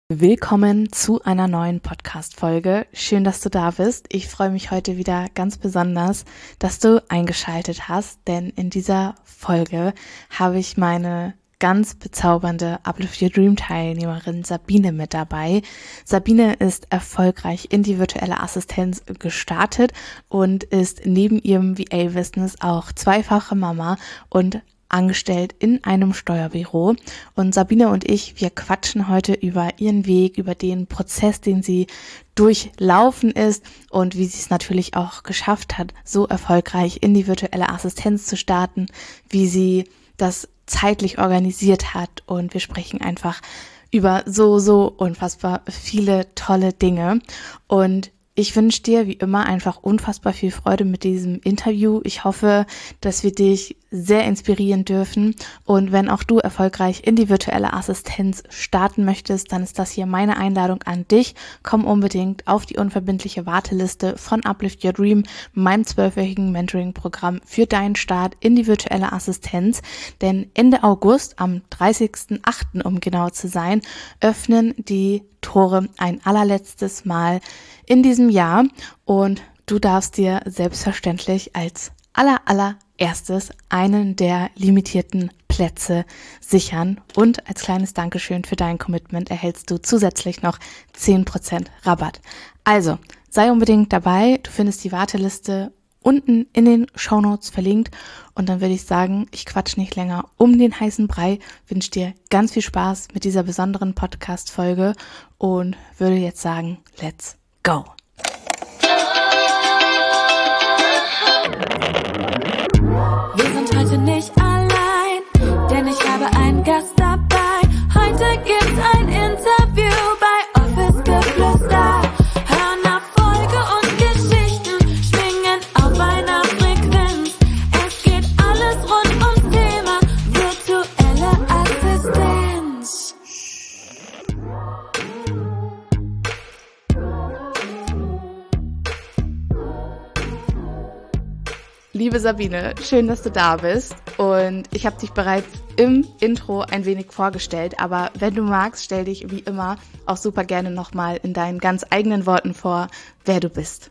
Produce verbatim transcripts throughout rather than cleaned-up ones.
Willkommen zu einer neuen Podcast-Folge. Schön, dass du da bist. Ich freue mich heute wieder ganz besonders, dass du eingeschaltet hast, denn in dieser Folge habe ich meine ganz bezaubernde Uplift Your Dream Teilnehmerin Sabine mit dabei. Sabine ist erfolgreich in die virtuelle Assistenz gestartet und ist neben ihrem V A-Business auch zweifache Mama und angestellt in einem Steuerbüro. Und Sabine und ich, wir quatschen heute über ihren Weg, über den Prozess, den sie durchlaufen ist und wie sie es natürlich auch geschafft hat, so erfolgreich in die virtuelle Assistenz zu starten, wie sie das zeitlich organisiert hat. Und wir sprechen einfach über so, so unfassbar viele tolle Dinge. Und ich wünsche dir wie immer einfach unfassbar viel Freude mit diesem Interview. Ich hoffe, dass wir dich sehr inspirieren dürfen. Und wenn auch du erfolgreich in die virtuelle Assistenz starten möchtest, dann ist das hier meine Einladung an dich. Komm unbedingt auf die unverbindliche Warteliste von Uplift Your Dream, meinem zwölfwöchigen Mentoring-Programm für deinen Start in die virtuelle Assistenz. Denn Ende August, am dreißigsten achten um genau zu sein, öffnen die Tore ein allerletztes Mal in diesem Jahr und du darfst dir selbstverständlich als aller allererstes einen der limitierten Plätze sichern und als kleines Dankeschön für dein Commitment erhältst du zusätzlich noch zehn Prozent Rabatt. Also, sei unbedingt dabei, du findest die Warteliste unten in den Shownotes verlinkt und dann würde ich sagen, ich quatsch nicht länger um den heißen Brei, wünsche dir ganz viel Spaß mit dieser besonderen Podcast-Folge und würde jetzt sagen, let's go! Wir sind heute nicht allein, denn ich habe einen Gast dabei. Heute gibt's ein Interview bei Office Geflüster. Hören Erfolge und Geschichten, schwingen auf einer Frequenz. Es geht alles rund ums Thema virtuelle Assistenz. Liebe Sabine, schön, dass du da bist und ich habe dich bereits im Intro ein wenig vorgestellt, aber wenn du magst, stell dich wie immer auch super gerne nochmal in deinen ganz eigenen Worten vor, wer du bist.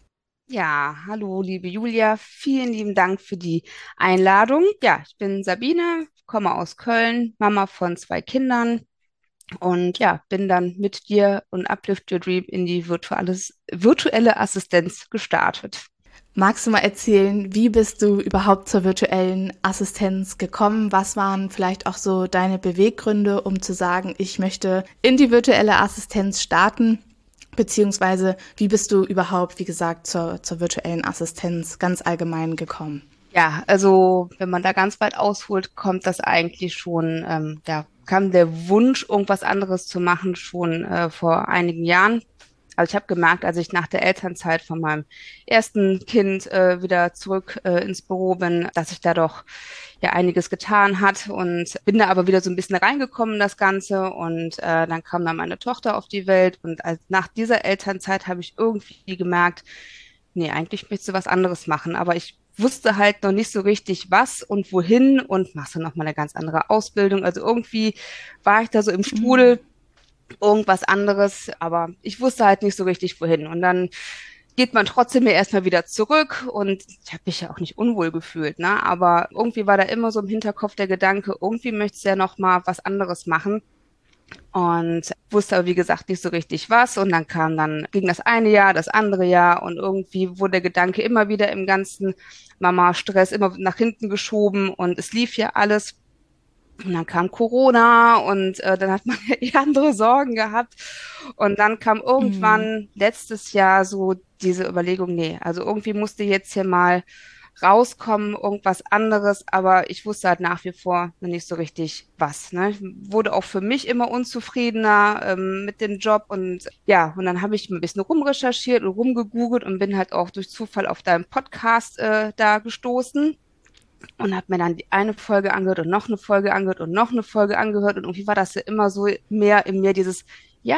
Ja, hallo, liebe Julia, vielen lieben Dank für die Einladung. Ja, ich bin Sabine, komme aus Köln, Mama von zwei Kindern und ja, bin dann mit dir und Uplift Your Dream in die virtuelles, virtuelle Assistenz gestartet. Magst du mal erzählen, wie bist du überhaupt zur virtuellen Assistenz gekommen? Was waren vielleicht auch so deine Beweggründe, um zu sagen, ich möchte in die virtuelle Assistenz starten? Beziehungsweise, wie bist du überhaupt, wie gesagt, zur, zur virtuellen Assistenz ganz allgemein gekommen? Ja, also wenn man da ganz weit ausholt, kommt das eigentlich schon, ähm, ja, kam der Wunsch, irgendwas anderes zu machen, schon äh, vor einigen Jahren. Also ich habe gemerkt, als ich nach der Elternzeit von meinem ersten Kind äh, wieder zurück äh, ins Büro bin, dass sich da doch ja einiges getan hat und bin da aber wieder so ein bisschen reingekommen in das Ganze und äh, dann kam dann meine Tochter auf die Welt und als, nach dieser Elternzeit habe ich irgendwie gemerkt, nee, eigentlich möchtest du was anderes machen, aber ich wusste halt noch nicht so richtig was und wohin und machst dann noch mal eine ganz andere Ausbildung. Also irgendwie war ich da so im Strudel, irgendwas anderes, aber ich wusste halt nicht so richtig wohin. Und dann geht man trotzdem ja erstmal wieder zurück und ich habe mich ja auch nicht unwohl gefühlt, ne? Aber irgendwie war da immer so im Hinterkopf der Gedanke, irgendwie möchtest du ja noch mal was anderes machen. Und wusste aber, wie gesagt, nicht so richtig was. Und dann kam dann, ging das eine Jahr, das andere Jahr und irgendwie wurde der Gedanke immer wieder im ganzen Mama-Stress immer nach hinten geschoben und es lief ja alles. Und dann kam Corona und äh, dann hat man ja eh andere Sorgen gehabt. Und dann kam Mhm. irgendwann letztes Jahr so diese Überlegung, nee, also irgendwie musste jetzt hier mal rauskommen, irgendwas anderes, aber ich wusste halt nach wie vor noch nicht so richtig was. Ne? Ich wurde auch für mich immer unzufriedener ähm, mit dem Job und ja, und dann habe ich ein bisschen rumrecherchiert und rumgegoogelt und bin halt auch durch Zufall auf deinen Podcast äh, da gestoßen und habe mir dann die eine Folge angehört und noch eine Folge angehört und noch eine Folge angehört und irgendwie war das ja immer so mehr in mir dieses, ja,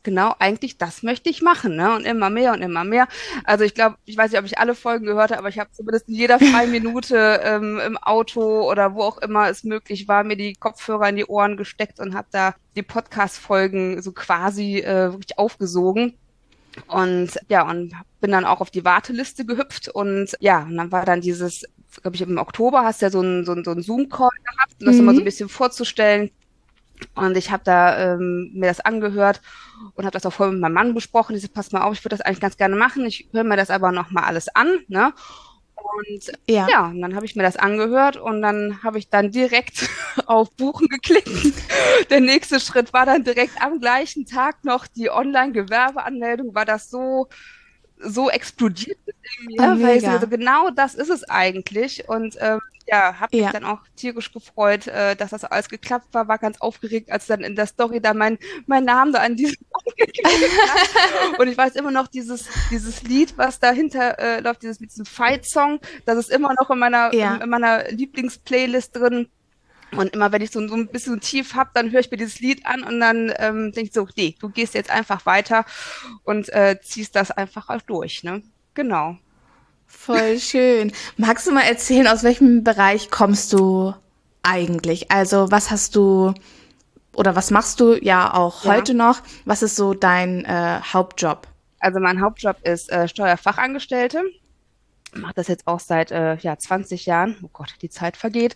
genau, eigentlich das möchte ich machen, ne? Und immer mehr und immer mehr. Also ich glaube, ich weiß nicht, ob ich alle Folgen gehört habe, aber ich habe zumindest in jeder freien Minute ähm, im Auto oder wo auch immer es möglich war, mir die Kopfhörer in die Ohren gesteckt und habe da die Podcast-Folgen so quasi äh, wirklich aufgesogen. Und ja, und bin dann auch auf die Warteliste gehüpft und ja, und dann war dann dieses, glaube ich, im Oktober hast du ja so einen so einen, so einen Zoom-Call gehabt, um das immer so ein Mhm. bisschen vorzustellen. Und ich habe da ähm, mir das angehört und habe das auch vorher mit meinem Mann besprochen. Ich so, pass mal auf, ich würde das eigentlich ganz gerne machen. Ich höre mir das aber nochmal alles an, ne? Und Ja. ja, und dann habe ich mir das angehört und dann habe ich dann direkt auf Buchen geklickt. Der nächste Schritt war dann direkt am gleichen Tag noch die Online-Gewerbeanmeldung, weil das so so explodiert ist in Oh, mir, weil ich so, so mega. genau das ist es eigentlich. Und ähm, ja, habe mich Ja. dann auch tierisch gefreut, äh, dass das alles geklappt war, war ganz aufgeregt, als dann in der Story da mein, mein Name da an diesem Punkt geklingelt hat. Und ich weiß immer noch dieses, dieses Lied, was dahinter äh, läuft, dieses mit diesem Fight-Song, das ist immer noch in meiner, in, Ja. in meiner Lieblingsplaylist drin. Und immer wenn ich so, so ein bisschen so tief hab, dann höre ich mir dieses Lied an und dann ähm, denke ich so, nee, du gehst jetzt einfach weiter und äh, ziehst das einfach auch durch, ne? Genau. Voll schön. Magst du mal erzählen, aus welchem Bereich kommst du eigentlich? Also, was hast du oder was machst du ja auch Ja. heute noch? Was ist so dein äh, Hauptjob? Also mein Hauptjob ist äh, Steuerfachangestellte. Mache das jetzt auch seit äh, ja zwanzig Jahren. Oh Gott, die Zeit vergeht.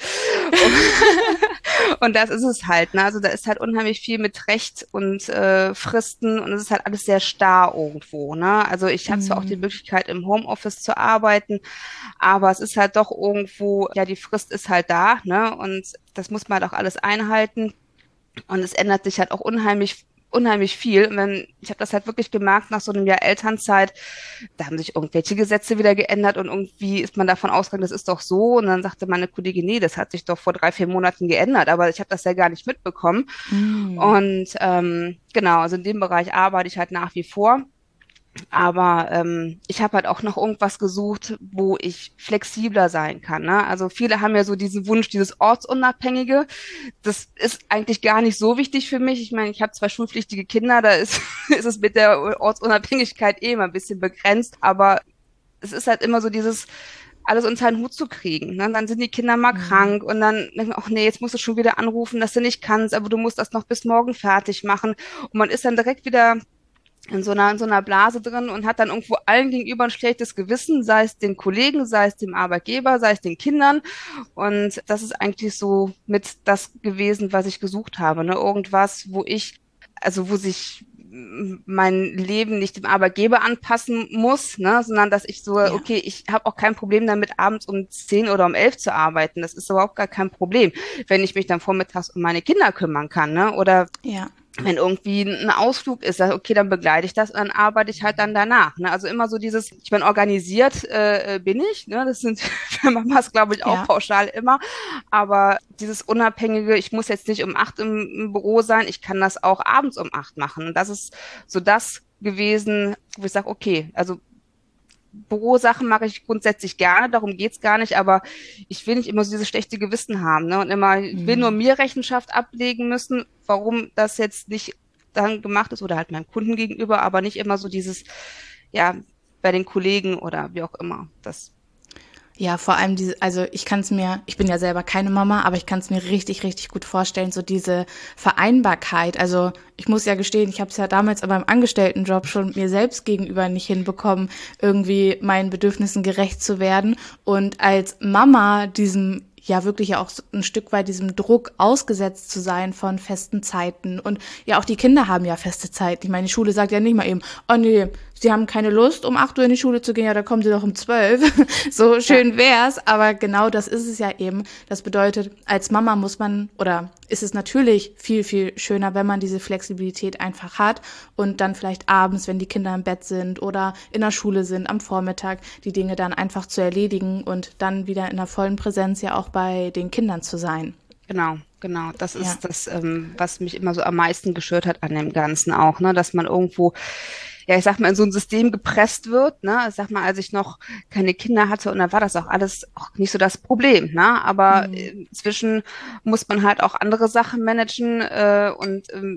Und das ist es halt, ne? Also da ist halt unheimlich viel mit Recht und äh, Fristen und es ist halt alles sehr starr irgendwo, ne? Also ich habe zwar auch die Mhm. Möglichkeit, im Homeoffice zu arbeiten, aber es ist halt doch irgendwo, ja, die Frist ist halt da, ne? Und das muss man halt auch alles einhalten. Und es ändert sich halt auch unheimlich, unheimlich viel. Und wenn, ich habe das halt wirklich gemerkt nach so einem Jahr Elternzeit, da haben sich irgendwelche Gesetze wieder geändert und irgendwie ist man davon ausgegangen, das ist doch so. Und dann sagte meine Kollegin, nee, das hat sich doch vor drei, vier Monaten geändert, aber ich habe das ja gar nicht mitbekommen. Mhm. Und ähm, genau, also in dem Bereich arbeite ich halt nach wie vor. Aber ähm, ich habe halt auch noch irgendwas gesucht, wo ich flexibler sein kann. Ne? Also viele haben ja so diesen Wunsch, dieses Ortsunabhängige. Das ist eigentlich gar nicht so wichtig für mich. Ich meine, ich habe zwei schulpflichtige Kinder, da ist, ist es mit der Ortsunabhängigkeit eh immer ein bisschen begrenzt. Aber es ist halt immer so dieses, alles unter einen Hut zu kriegen. Ne? Dann sind die Kinder mal Mhm. krank und dann denken wir, ach nee, jetzt musst du schon wieder anrufen, dass du nicht kannst, aber du musst das noch bis morgen fertig machen. Und man ist dann direkt wieder in so einer, in so einer Blase drin und hat dann irgendwo allen gegenüber ein schlechtes Gewissen, sei es den Kollegen, sei es dem Arbeitgeber, sei es den Kindern. Und das ist eigentlich so mit das gewesen, was ich gesucht habe. Ne? Irgendwas, wo ich, also wo sich m- mein Leben nicht dem Arbeitgeber anpassen muss, ne, sondern dass ich so, Ja. okay, ich habe auch kein Problem damit, abends um zehn oder um elf zu arbeiten. Das ist überhaupt gar kein Problem, wenn ich mich dann vormittags um meine Kinder kümmern kann, ne? Oder Ja. wenn irgendwie ein Ausflug ist, sag ich, okay, dann begleite ich das und dann arbeite ich halt dann danach. Ne? Also immer so dieses, ich bin organisiert, äh, bin ich. Ne? Das sind für Mamas, glaube ich, auch Ja. pauschal immer. Aber dieses Unabhängige, ich muss jetzt nicht um acht im, im Büro sein, ich kann das auch abends um acht machen. Und das ist so das gewesen, wo ich sage, okay, also Bürosachen mache ich grundsätzlich gerne, darum geht's gar nicht, aber ich will nicht immer so dieses schlechte Gewissen haben, ne? Und immer, ich will nur Mhm. mir Rechenschaft ablegen müssen, warum das jetzt nicht dann gemacht ist oder halt meinem Kunden gegenüber, aber nicht immer so dieses, ja, bei den Kollegen oder wie auch immer. Das, Ja, vor allem diese, also ich kann es mir, ich bin ja selber keine Mama, aber ich kann es mir richtig, richtig gut vorstellen, so diese Vereinbarkeit. Also ich muss ja gestehen, ich habe es ja damals beim Angestelltenjob schon mir selbst gegenüber nicht hinbekommen, irgendwie meinen Bedürfnissen gerecht zu werden. Und als Mama diesem ja wirklich ja auch so ein Stück weit diesem Druck ausgesetzt zu sein von festen Zeiten. Und ja, auch die Kinder haben ja feste Zeiten. Ich meine, die Schule sagt ja nicht mal eben, oh nee, sie haben keine Lust, um acht Uhr in die Schule zu gehen, ja, da kommen sie doch um zwölf. So ja, schön wär's, aber genau das ist es ja eben. Das bedeutet, als Mama muss man, oder ist es natürlich viel, viel schöner, wenn man diese Flexibilität einfach hat und dann vielleicht abends, wenn die Kinder im Bett sind oder in der Schule sind, am Vormittag, die Dinge dann einfach zu erledigen und dann wieder in der vollen Präsenz ja auch bei den Kindern zu sein. genau, genau. Das Ja. ist das, ähm, was mich immer so am meisten gestört hat an dem Ganzen auch, ne, dass man irgendwo, ja, ich sag mal, in so ein System gepresst wird, ne? Ich sag mal, als ich noch keine Kinder hatte und da war das auch alles auch nicht so das Problem, ne? Aber Mhm. äh, inzwischen muss man halt auch andere Sachen managen äh, und ähm,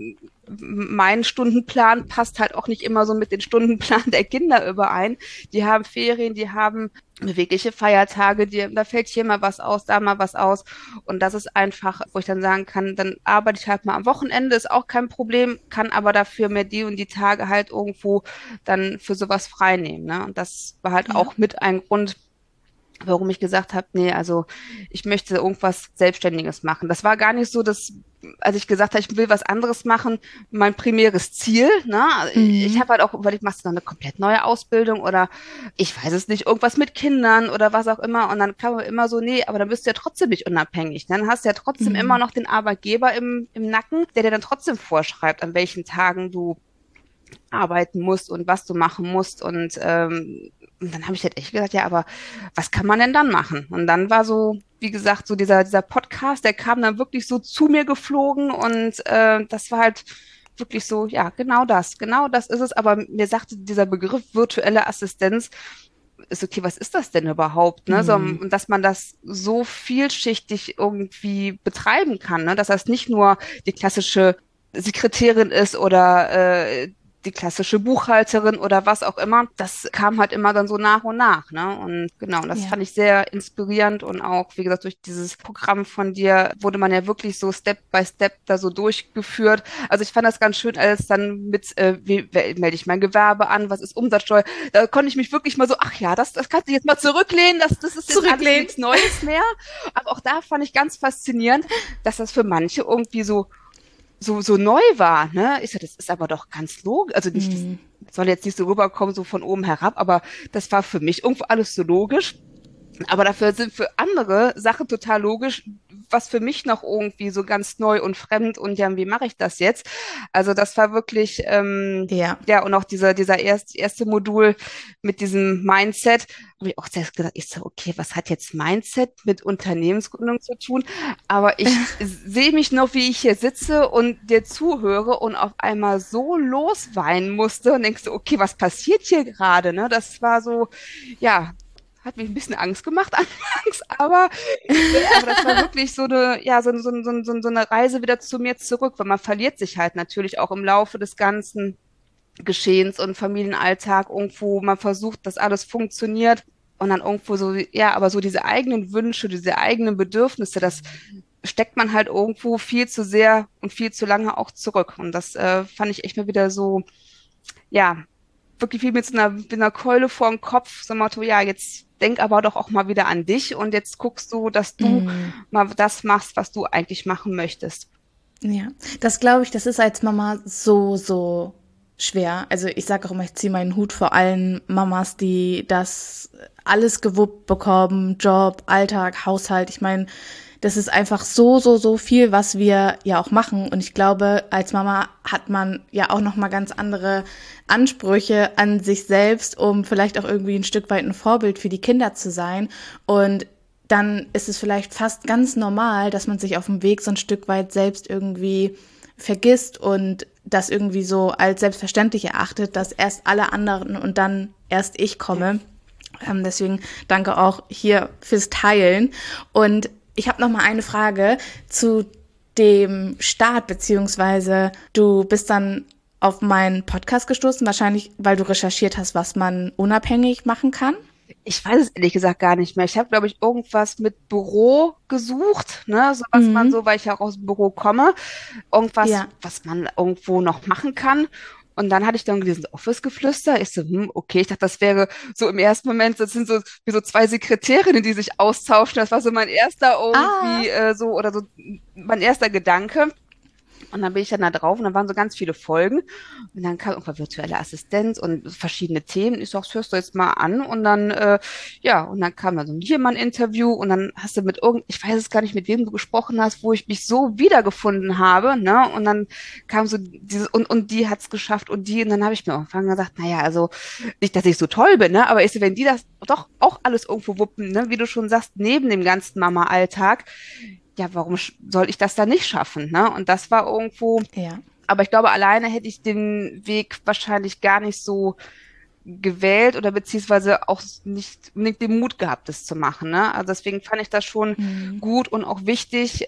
mein Stundenplan passt halt auch nicht immer so mit dem Stundenplan der Kinder überein. Die haben Ferien, die haben bewegliche Feiertage, die, da fällt hier mal was aus, da mal was aus. Und das ist einfach, wo ich dann sagen kann, dann arbeite ich halt mal am Wochenende, ist auch kein Problem, kann aber dafür mir die und die Tage halt irgendwo dann für sowas frei nehmen. Ne? Und das war halt Ja. auch mit ein Grund, warum ich gesagt habe, nee, also ich möchte irgendwas Selbstständiges machen. Das war gar nicht so, dass, als ich gesagt habe, ich will was anderes machen, mein primäres Ziel. Ne? Mhm. Ich habe halt auch überlegt, machst du noch eine komplett neue Ausbildung oder ich weiß es nicht, irgendwas mit Kindern oder was auch immer. Und dann kam immer so, nee, aber dann bist du ja trotzdem nicht unabhängig. Dann hast du ja trotzdem Mhm. immer noch den Arbeitgeber im, im Nacken, der dir dann trotzdem vorschreibt, an welchen Tagen du arbeiten musst und was du machen musst. Und, ähm, und dann habe ich halt echt gesagt, ja, aber was kann man denn dann machen? Und dann war so, wie gesagt, so dieser, dieser Podcast, der kam dann wirklich so zu mir geflogen und äh, das war halt wirklich so, ja, genau das, genau das ist es. Aber mir sagte dieser Begriff virtuelle Assistenz, ist okay, was ist das denn überhaupt? Ne? So, Mhm. und dass man das so vielschichtig irgendwie betreiben kann, ne? Dass das nicht nur die klassische Sekretärin ist oder äh, die klassische Buchhalterin oder was auch immer. Das kam halt immer dann so nach und nach, ne? Und genau, und das Ja. fand ich sehr inspirierend und auch, wie gesagt, durch dieses Programm von dir wurde man ja wirklich so Step by Step da so durchgeführt. Also ich fand das ganz schön, als dann mit, äh, wie wie melde ich mein Gewerbe an, was ist Umsatzsteuer? Da konnte ich mich wirklich mal so, ach ja, das, das kannst du jetzt mal zurücklehnen, das, das ist jetzt alles Zurücklehnen. nichts Neues mehr. Aber auch da fand ich ganz faszinierend, dass das für manche irgendwie so so, so neu war, ne? Ich so, das ist aber doch ganz logisch, also nicht, Mhm. das soll jetzt nicht so rüberkommen, so von oben herab, aber das war für mich irgendwo alles so logisch. Aber dafür sind für andere Sachen total logisch, was für mich noch irgendwie so ganz neu und fremd und ja, wie mache ich das jetzt? Also das war wirklich, ähm, Ja. ja, und auch dieser, dieser erste, erste Modul mit diesem Mindset, habe ich auch zuerst gedacht, ich so, okay, was hat jetzt Mindset mit Unternehmensgründung zu tun? Aber ich sehe mich noch, wie ich hier sitze und dir zuhöre und auf einmal so losweinen musste und denkst so, okay, was passiert hier gerade? Ne? Das war so, ja, hat mich ein bisschen Angst gemacht anfangs, aber, aber das war wirklich so eine, ja, so, so, so, so, so eine Reise wieder zu mir zurück, weil man verliert sich halt natürlich auch im Laufe des ganzen Geschehens und Familienalltag irgendwo, man versucht, dass alles funktioniert und dann irgendwo so, ja, aber so diese eigenen Wünsche, diese eigenen Bedürfnisse, das steckt man halt irgendwo viel zu sehr und viel zu lange auch zurück. Und das äh, fand ich echt mal wieder so, ja, wirklich wie mit so einer, mit einer Keule vor dem Kopf, so ein Motto, ja, jetzt denk aber doch auch mal wieder an dich und jetzt guckst du, dass du Mhm. mal das machst, was du eigentlich machen möchtest. Ja, das glaube ich, das ist als Mama so, so schwer. Also ich sage auch immer, ich ziehe meinen Hut vor allen Mamas, die das alles gewuppt bekommen, Job, Alltag, Haushalt. Ich meine, das ist einfach so, so, so viel, was wir ja auch machen. Und ich glaube, als Mama hat man ja auch nochmal ganz andere Ansprüche an sich selbst, um vielleicht auch irgendwie ein Stück weit ein Vorbild für die Kinder zu sein. Und dann ist es vielleicht fast ganz normal, dass man sich auf dem Weg so ein Stück weit selbst irgendwie vergisst und das irgendwie so als selbstverständlich erachtet, dass erst alle anderen und dann erst ich komme. Ähm, deswegen danke auch hier fürs Teilen. Und ich habe noch mal eine Frage zu dem Start, beziehungsweise du bist dann auf meinen Podcast gestoßen, wahrscheinlich, weil du recherchiert hast, was man unabhängig machen kann. Ich weiß es ehrlich gesagt gar nicht mehr. Ich habe, glaube ich, irgendwas mit Büro gesucht, ne, so was man Mhm. so, weil ich ja auch aus dem Büro komme, irgendwas, Ja. was man irgendwo noch machen kann. Und dann hatte ich dann gelesen, Office-Geflüster. Ich so, hm, okay, ich dachte, das wäre so im ersten Moment, das sind so wie so zwei Sekretärinnen, die sich austauschen. Das war so mein erster Ah. irgendwie äh, so oder so mein erster Gedanke. Und dann bin ich dann da drauf und dann waren so ganz viele Folgen. Und dann kam irgendwann virtuelle Assistenz und verschiedene Themen. Ich sag, das hörst du jetzt mal an. Und dann, äh, ja, und dann kam dann so hier mal ein Interview und dann hast du mit irgend, ich weiß es gar nicht, mit wem du gesprochen hast, wo ich mich so wiedergefunden habe, ne? Und dann kam so dieses, und, und die hat's geschafft und die, und dann habe ich mir irgendwann gesagt, naja, also nicht, dass ich so toll bin, ne? Aber ich so, wenn die das doch auch alles irgendwo wuppen, ne? Wie du schon sagst, neben dem ganzen Mama-Alltag, ja, warum soll ich das dann nicht schaffen, ne? Und das war irgendwo, Ja. aber ich glaube, alleine hätte ich den Weg wahrscheinlich gar nicht so gewählt oder beziehungsweise auch nicht unbedingt den Mut gehabt, das zu machen, ne? Also deswegen fand ich das schon Mhm. gut und auch wichtig,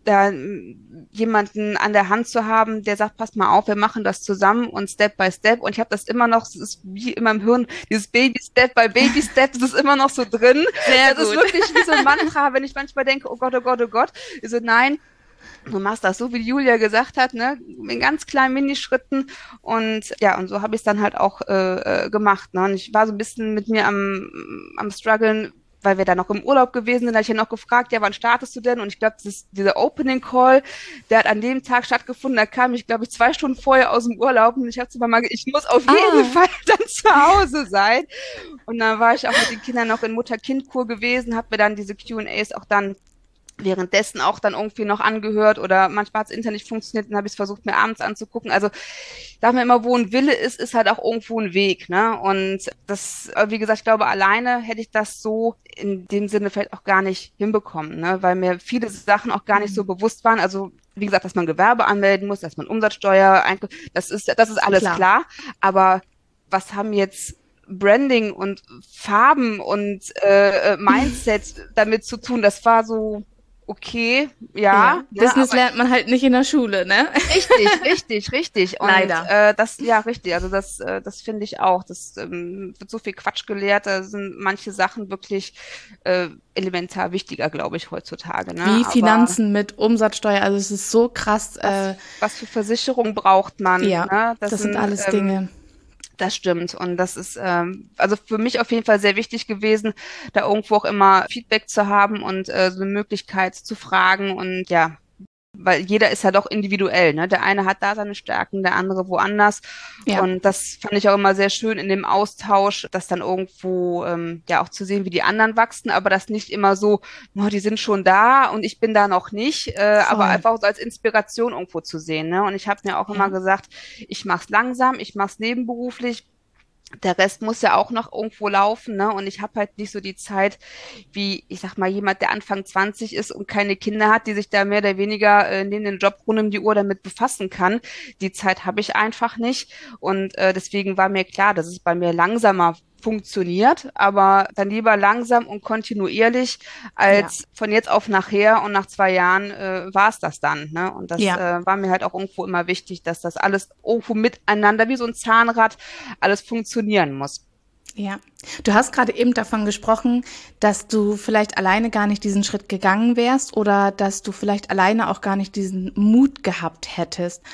da ähm, jemanden an der Hand zu haben, der sagt, pass mal auf, wir machen das zusammen und Step by Step. Und ich habe das immer noch, es ist wie in meinem Hirn, dieses Baby Step by Baby Step, das ist immer noch so drin. Sehr das gut. ist wirklich wie so ein Mantra, wenn ich manchmal denke, oh Gott, oh Gott, oh Gott. Ich so, nein, du machst das so, wie Julia gesagt hat, ne, in ganz kleinen Minischritten. Und ja, und so habe ich es dann halt auch äh, äh, gemacht. Ne? Und ich war so ein bisschen mit mir am, am struggeln, weil wir da noch im Urlaub gewesen sind, da habe ich ja noch gefragt, ja, wann startest du denn? Und ich glaube, dieser Opening Call, der hat an dem Tag stattgefunden, da kam ich, glaube ich, zwei Stunden vorher aus dem Urlaub und ich habe zu Mama gesagt, ich muss auf jeden Ah. Fall dann zu Hause sein. Und dann war ich auch mit den Kindern noch in Mutter-Kind-Kur gewesen, habe mir dann diese Q and A's auch dann währenddessen auch dann irgendwie noch angehört oder manchmal hat das Internet nicht funktioniert, dann habe ich es versucht, mir abends anzugucken. Also da haben wir immer, wo ein Wille ist, ist halt auch irgendwo ein Weg, ne? Und das, wie gesagt, ich glaube, alleine hätte ich das so in dem Sinne vielleicht auch gar nicht hinbekommen, ne? Weil mir viele Sachen auch gar nicht so bewusst waren. Also wie gesagt, dass man Gewerbe anmelden muss, dass man Umsatzsteuer, das ist, das ist alles Klar. klar. Aber was haben jetzt Branding und Farben und äh, Mindset damit zu tun? Das war so okay, ja. Ja, ne, Business aber lernt man halt nicht in der Schule, ne? richtig, richtig, richtig. Und, Leider. Äh, das, ja, richtig. Also das, äh, das finde ich auch. Das ähm, wird so viel Quatsch gelehrt. Da sind manche Sachen wirklich äh, elementar wichtiger, glaube ich, heutzutage. Ne? Wie Aber Finanzen mit Umsatzsteuer, also es ist so krass. was, Äh, was für Versicherung braucht man? ja, Ne? das, sind sind, alles ähm, Dinge. Das stimmt. Und das ist ähm, also für mich auf jeden Fall sehr wichtig gewesen, da irgendwo auch immer Feedback zu haben und äh, so eine Möglichkeit zu fragen. Und ja, weil jeder ist ja doch individuell, ne? Der eine hat da seine Stärken, der andere woanders. Ja. Und das fand ich auch immer sehr schön in dem Austausch, das dann irgendwo ähm, ja auch zu sehen, wie die anderen wachsen, aber das nicht immer so, oh, die sind schon da und ich bin da noch nicht, äh, aber einfach so als Inspiration irgendwo zu sehen, ne? Und ich habe mir auch Ja. immer gesagt, ich mach's langsam, ich mach's nebenberuflich. Der Rest muss ja auch noch irgendwo laufen, ne? Und ich habe halt nicht so die Zeit, wie, ich sag mal, jemand, der Anfang zwanzig ist und keine Kinder hat, die sich da mehr oder weniger äh, neben den Job rund um die Uhr damit befassen kann. Die Zeit habe ich einfach nicht. Und äh, deswegen war mir klar, dass es bei mir langsamer funktioniert, aber dann lieber langsam und kontinuierlich als Ja. von jetzt auf nachher und nach zwei Jahren äh, war es das dann. Ne? Und das Ja. äh, war mir halt auch irgendwo immer wichtig, dass das alles irgendwo miteinander, wie so ein Zahnrad, alles funktionieren muss. Ja, du hast gerade eben davon gesprochen, dass du vielleicht alleine gar nicht diesen Schritt gegangen wärst oder dass du vielleicht alleine auch gar nicht diesen Mut gehabt hättest.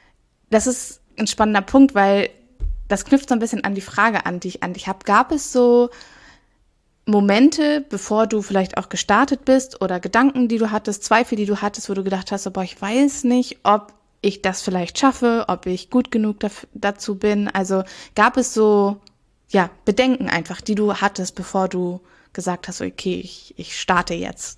Das ist ein spannender Punkt, weil das knüpft so ein bisschen an die Frage an, die ich an dich habe. Gab es so Momente, bevor du vielleicht auch gestartet bist oder Gedanken, die du hattest, Zweifel, die du hattest, wo du gedacht hast, boah, ich weiß nicht, ob ich das vielleicht schaffe, ob ich gut genug daf- dazu bin? Also gab es so ja, Bedenken einfach, die du hattest, bevor du gesagt hast, okay, ich, ich starte jetzt?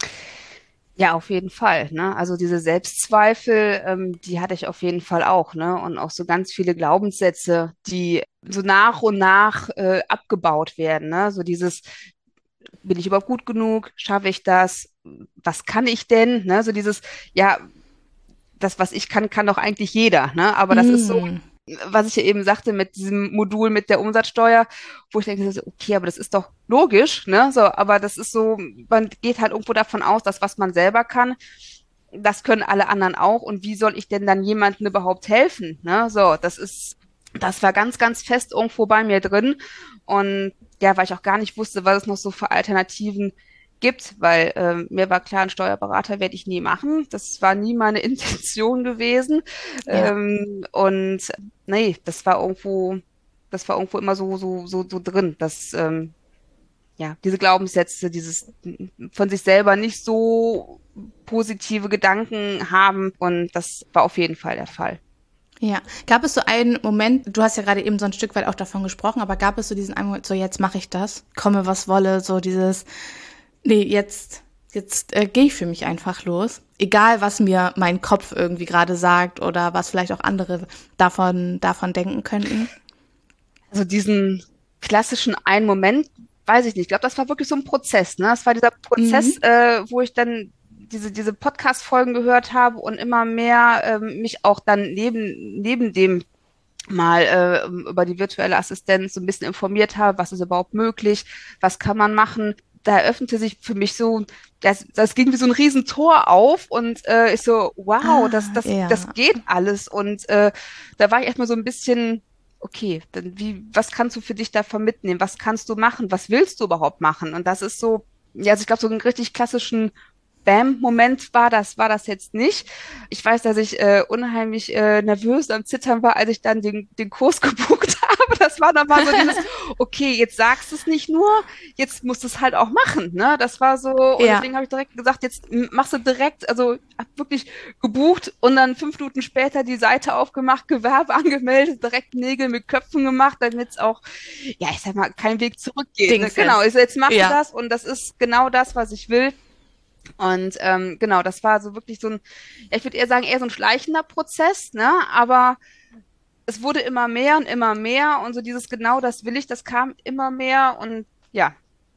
Ja, auf jeden Fall, ne? Also diese Selbstzweifel, ähm, die hatte ich auf jeden Fall auch, ne? Und auch so ganz viele Glaubenssätze, die so nach und nach äh, abgebaut werden, ne? So dieses, bin ich überhaupt gut genug? Schaffe ich das? Was kann ich denn? Ne? So dieses, ja, das, was ich kann, kann doch eigentlich jeder, ne? Aber das ist so, Mm. was ich ja eben sagte mit diesem Modul mit der Umsatzsteuer, wo ich denke, so, okay, aber das ist doch logisch, ne? So, aber das ist so, man geht halt irgendwo davon aus, dass was man selber kann, das können alle anderen auch. Und wie soll ich denn dann jemandem überhaupt helfen? Ne? So, das ist, das war ganz, ganz fest irgendwo bei mir drin. Und ja, weil ich auch gar nicht wusste, was es noch so für Alternativen gibt, weil ähm, mir war klar, einen Steuerberater werde ich nie machen. Das war nie meine Intention gewesen. Ja. Ähm, und nee, das war irgendwo, das war irgendwo immer so, so, so, so drin, dass ähm, ja, diese Glaubenssätze, dieses von sich selber nicht so positive Gedanken haben. Und das war auf jeden Fall der Fall. Ja, gab es so einen Moment, du hast ja gerade eben so ein Stück weit auch davon gesprochen, aber gab es so diesen einen Moment, so jetzt mache ich das, komme was wolle, so dieses, nee, jetzt, jetzt äh, gehe ich für mich einfach los, egal was mir mein Kopf irgendwie gerade sagt oder was vielleicht auch andere davon, davon denken könnten? Also diesen klassischen einen Moment, weiß ich nicht, ich glaube, das war wirklich so ein Prozess, ne? Das war dieser Prozess, Mhm. äh, wo ich dann diese, diese Podcast-Folgen gehört habe und immer mehr ähm, mich auch dann neben, neben dem mal äh, über die virtuelle Assistenz so ein bisschen informiert habe, was ist überhaupt möglich, was kann man machen. da eröffnete sich für mich so, das, das ging wie so ein Riesentor auf und äh, ich so, wow, Ah, das, das, ja. das geht alles. Und äh, da war ich erstmal so ein bisschen, okay, dann wie, was kannst du für dich davon mitnehmen? Was kannst du machen? Was willst du überhaupt machen? Und das ist so, ja, also ich glaube, so einen richtig klassischen Bam-Moment war das, war das jetzt nicht. Ich weiß, dass ich äh, unheimlich äh, nervös am Zittern war, als ich dann den, den Kurs gebucht habe. Das war dann mal so dieses, okay, jetzt sagst du es nicht nur, jetzt musst du es halt auch machen, ne? Das war so, und Ja. deswegen habe ich direkt gesagt, jetzt m- machst du direkt, also hab wirklich gebucht und dann fünf Minuten später die Seite aufgemacht, Gewerbe angemeldet, direkt Nägel mit Köpfen gemacht, damit es auch, ja, ich sag mal, kein Weg zurückgeht. Ne? Dingfest. Genau, ich so, jetzt machst Ja. du das und das ist genau das, was ich will. Und ähm, genau, das war so wirklich so ein, ja, ich würde eher sagen, eher so ein schleichender Prozess, ne? Aber es wurde immer mehr und immer mehr und so dieses genau, das will ich, das kam immer mehr und ja,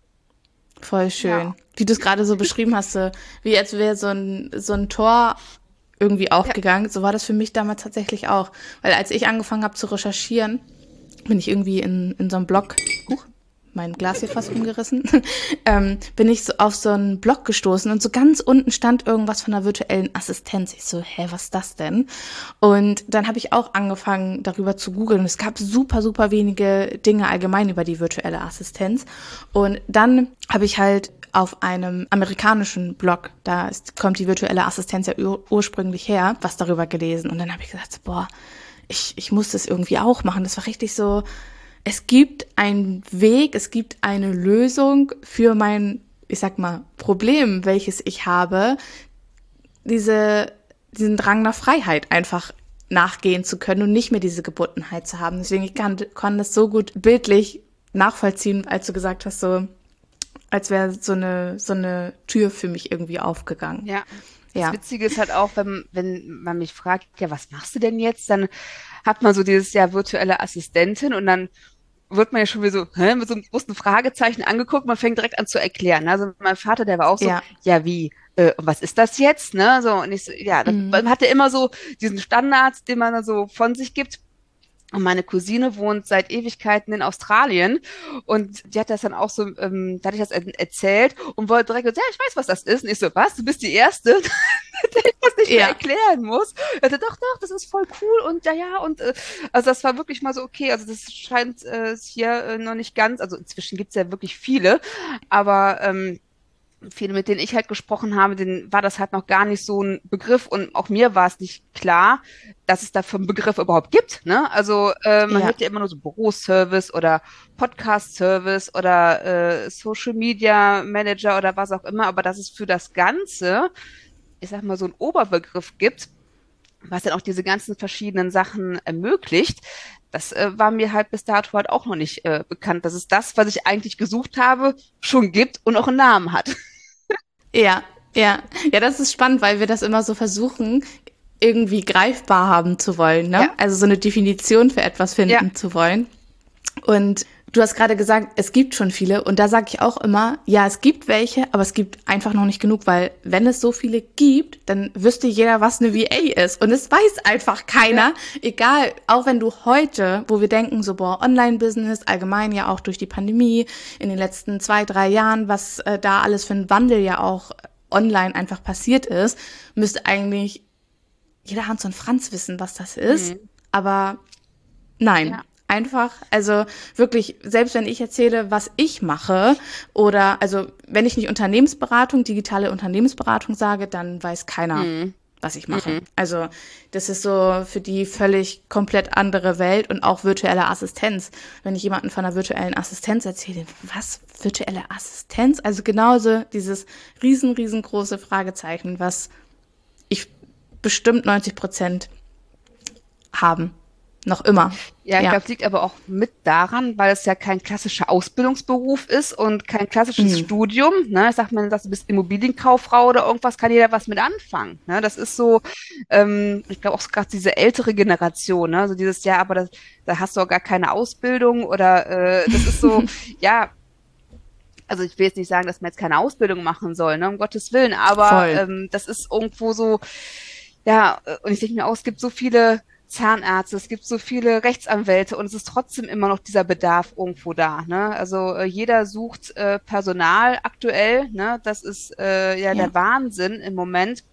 Voll schön. ja, Wie du es gerade so beschrieben hast, so, wie als wäre so ein, so ein Tor irgendwie aufgegangen. So war das für mich damals tatsächlich auch. Weil als ich angefangen habe zu recherchieren, bin ich irgendwie in, in so einem Blog, huch, mein Glas hier fast umgerissen, ähm, bin ich so auf so einen Blog gestoßen und so ganz unten stand irgendwas von einer virtuellen Assistenz. Ich so, hä, was ist das denn? Und dann habe ich auch angefangen, darüber zu googeln. Es gab super, super wenige Dinge allgemein über die virtuelle Assistenz. Und dann habe ich halt auf einem amerikanischen Blog, da ist, kommt die virtuelle Assistenz ja ur- ursprünglich her, was darüber gelesen. Und dann habe ich gesagt, boah, ich, ich muss das irgendwie auch machen. Das war richtig so, es gibt einen Weg, es gibt eine Lösung für mein, ich sag mal, Problem, welches ich habe, diese, diesen Drang nach Freiheit einfach nachgehen zu können und nicht mehr diese Gebundenheit zu haben. Deswegen, ich kann, kann das so gut bildlich nachvollziehen, als du gesagt hast, so, als wäre so eine, so eine Tür für mich irgendwie aufgegangen. ja. Das Ja. Witzige ist halt auch, wenn, wenn man mich fragt, ja, was machst du denn jetzt? Dann hat man so dieses, ja, virtuelle Assistentin und dann wird man ja schon wieder so, hä, mit so einem großen Fragezeichen angeguckt, man fängt direkt an zu erklären. Also mein Vater, der war auch so, Ja. ja, wie, äh, und was ist das jetzt? Ne? So, und ich so, ja, das, Mhm. man hatte immer so diesen Standard, den man dann so von sich gibt. Und meine Cousine wohnt seit Ewigkeiten in Australien und die hat das dann auch so, ähm, da hatte ich das er- erzählt und wollte direkt gesagt, ja, ich weiß, was das ist. Und ich so, was? Du bist die Erste, der ich das nicht mehr Ja. erklären muss. Er sagte, doch, doch, das ist voll cool und ja, ja. Und äh, also das war wirklich mal so okay. Also das scheint äh, hier äh, noch nicht ganz, also inzwischen gibt's ja wirklich viele, aber ähm, viele, mit denen ich halt gesprochen habe, denen war das halt noch gar nicht so ein Begriff und auch mir war es nicht klar, dass es dafür einen Begriff überhaupt gibt. Ne? Also äh, man Ja. hört ja immer nur so Büroservice oder Podcast-Service oder äh, Social Media Manager oder was auch immer, aber dass es für das Ganze, ich sag mal, so einen Oberbegriff gibt, was dann auch diese ganzen verschiedenen Sachen ermöglicht, das äh, war mir halt bis dato halt auch noch nicht äh, bekannt, dass es das, was ich eigentlich gesucht habe, schon gibt und auch einen Namen hat. Ja, ja. Ja, das ist spannend, weil wir das immer so versuchen, irgendwie greifbar haben zu wollen, ne? Ja. Also so eine Definition für etwas finden Ja. zu wollen. Und du hast gerade gesagt, es gibt schon viele. Und da sage ich auch immer, ja, es gibt welche, aber es gibt einfach noch nicht genug, weil wenn es so viele gibt, dann wüsste jeder, was eine V A ist. Und es weiß einfach keiner. Egal, auch wenn du heute, wo wir denken, so, boah, Online-Business, allgemein ja auch durch die Pandemie, in den letzten zwei, drei Jahren, was äh, da alles für ein Wandel ja auch online einfach passiert ist, müsste eigentlich jeder Hans und Franz wissen, was das ist. Mhm. Aber nein. Ja. Einfach, also wirklich, selbst wenn ich erzähle, was ich mache oder, also wenn ich nicht Unternehmensberatung, digitale Unternehmensberatung sage, dann weiß keiner, Mhm. was ich mache. Mhm. Also das ist so für die völlig komplett andere Welt und auch virtuelle Assistenz. Wenn ich jemanden von einer virtuellen Assistenz erzähle, was, virtuelle Assistenz? Also genauso dieses riesen, riesengroße Fragezeichen, was ich bestimmt neunzig Prozent haben. Noch immer. Ja, ich Ja. glaube, es liegt aber auch mit daran, weil es ja kein klassischer Ausbildungsberuf ist und kein klassisches Mhm. Studium. Ne? Ich sag mal, dass du bist Immobilienkauffrau oder irgendwas, kann jeder was mit anfangen. Ne? Das ist so, ähm, ich glaube auch gerade diese ältere Generation, ne? So dieses, ja, aber das, da hast du auch gar keine Ausbildung oder äh, das ist so, ja, also ich will jetzt nicht sagen, dass man jetzt keine Ausbildung machen soll, ne? Um Gottes Willen, aber Voll. ähm, das ist irgendwo so, ja, äh, und ich denke mir auch, es gibt so viele Zahnärzte, es gibt so viele Rechtsanwälte und es ist trotzdem immer noch dieser Bedarf irgendwo da, ne? Also äh, jeder sucht äh, Personal aktuell, ne? Das ist äh, ja, ja der Wahnsinn im Moment.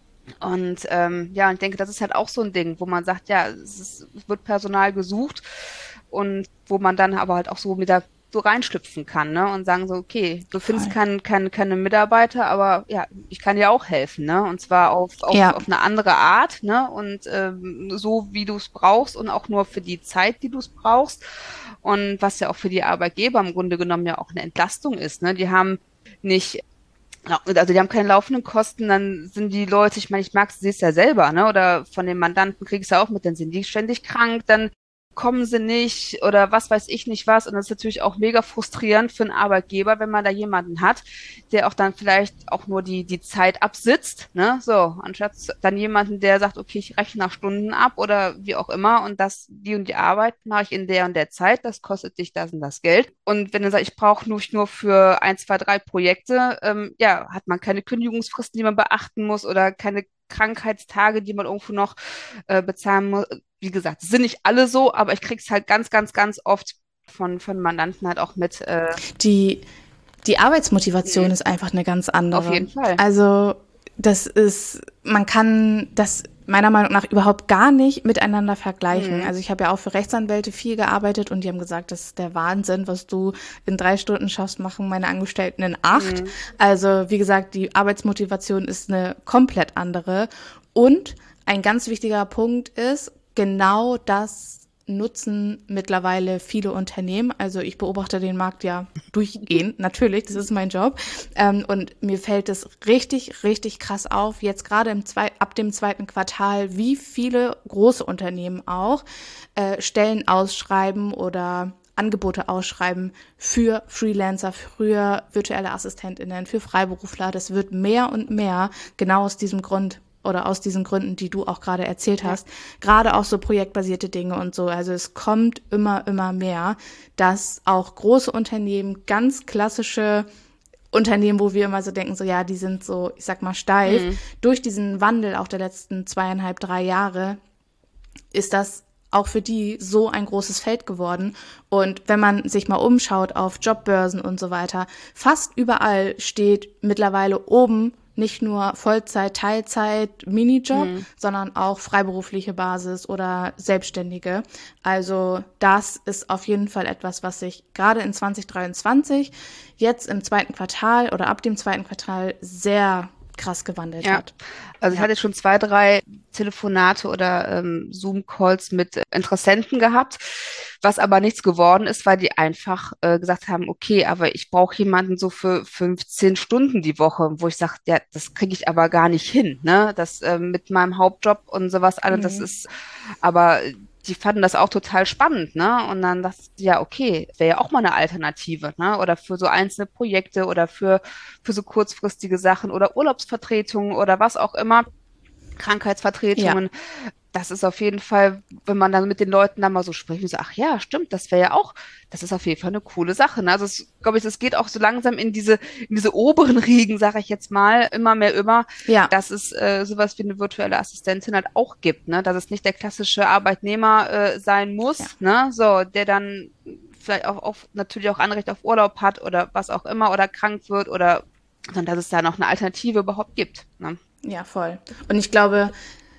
Und ähm, ja, ich denke, das ist halt auch so ein Ding, wo man sagt, ja, es, ist, es wird Personal gesucht und wo man dann aber halt auch so wieder so reinschlüpfen kann, ne? Und sagen so, okay, du findest kein, kein, keine Mitarbeiter, aber ja, ich kann dir auch helfen, ne? Und zwar auf, auf, ja. auf eine andere Art, ne? Und ähm, so, wie du es brauchst und auch nur für die Zeit, die du es brauchst. Und was ja auch für die Arbeitgeber im Grunde genommen ja auch eine Entlastung ist, ne? Die haben nicht Also die haben keine laufenden Kosten, dann sind die Leute, ich meine, ich mag es, siehst ja selber, ne? Oder von den Mandanten kriegst du auch mit, dann sind die ständig krank, dann kommen sie nicht oder was weiß ich nicht was. Und das ist natürlich auch mega frustrierend für einen Arbeitgeber, wenn man da jemanden hat, der auch dann vielleicht auch nur die, die Zeit absitzt, ne? So, anstatt dann jemanden, der sagt, okay, ich rechne nach Stunden ab oder wie auch immer und das, die und die Arbeit mache ich in der und der Zeit, das kostet dich das und das Geld. Und wenn er sagt, ich brauche nur, nur für ein, zwei, drei Projekte, ähm, ja, hat man keine Kündigungsfristen, die man beachten muss oder keine Krankheitstage, die man irgendwo noch äh, bezahlen muss. Wie gesagt, sind nicht alle so, aber ich krieg's halt ganz, ganz, ganz oft von, von Mandanten halt auch mit. Äh, die, die Arbeitsmotivation mhm. ist einfach eine ganz andere. Auf jeden Fall. Also das ist, man kann das meiner Meinung nach überhaupt gar nicht miteinander vergleichen. Mhm. Also ich habe ja auch für Rechtsanwälte viel gearbeitet und die haben gesagt, das ist der Wahnsinn, was du in drei Stunden schaffst, machen meine Angestellten in acht. Mhm. Also wie gesagt, die Arbeitsmotivation ist eine komplett andere. Und ein ganz wichtiger Punkt ist, genau das nutzen mittlerweile viele Unternehmen. Also ich beobachte den Markt ja durchgehend, natürlich, das ist mein Job. Ähm, und mir fällt es richtig, richtig krass auf, jetzt gerade im Zwei- ab dem zweiten Quartal, wie viele große Unternehmen auch äh, Stellen ausschreiben oder Angebote ausschreiben für Freelancer, für virtuelle AssistentInnen, für Freiberufler. Das wird mehr und mehr, genau aus diesem Grund oder aus diesen Gründen, die du auch gerade erzählt hast, ja. Gerade auch so projektbasierte Dinge und so. Also es kommt immer, immer mehr, dass auch große Unternehmen, ganz klassische Unternehmen, wo wir immer so denken, so ja, die sind so, ich sag mal, steif. Mhm. Durch diesen Wandel auch der letzten zweieinhalb, drei Jahre ist das auch für die so ein großes Feld geworden. Und wenn man sich mal umschaut auf Jobbörsen und so weiter, fast überall steht mittlerweile oben nicht nur Vollzeit, Teilzeit, Minijob, mhm. sondern auch freiberufliche Basis oder Selbstständige. Also das ist auf jeden Fall etwas, was sich gerade in zwanzig dreiundzwanzig jetzt im zweiten Quartal oder ab dem zweiten Quartal sehr krass gewandelt ja. hat. Also ich ja. hatte schon zwei, drei Telefonate oder ähm, Zoom-Calls mit Interessenten gehabt, was aber nichts geworden ist, weil die einfach äh, gesagt haben, okay, aber ich brauche jemanden so für fünfzehn Stunden die Woche, wo ich sage, ja, das kriege ich aber gar nicht hin, ne? Das äh, mit meinem Hauptjob und sowas, alles, mhm. das ist, aber die fanden das auch total spannend, ne? Und dann dachte ich, ja, okay, wäre ja auch mal eine Alternative, ne? Oder für so einzelne Projekte oder für, für so kurzfristige Sachen oder Urlaubsvertretungen oder was auch immer, Krankheitsvertretungen. Ja. Das ist auf jeden Fall, wenn man dann mit den Leuten dann mal so spricht und so, ach ja, stimmt, das wäre ja auch, das ist auf jeden Fall eine coole Sache. Ne? Also es, glaube ich, es geht auch so langsam in diese, in diese oberen Riegen, sage ich jetzt mal, immer mehr immer, ja. dass es äh, sowas wie eine virtuelle Assistentin halt auch gibt, ne? Dass es nicht der klassische Arbeitnehmer äh, sein muss, ja. ne? So, der dann vielleicht auch auf, natürlich auch Anrecht auf Urlaub hat oder was auch immer oder krank wird oder, sondern dass es da noch eine Alternative überhaupt gibt. Ne? Ja, voll. Und ich glaube,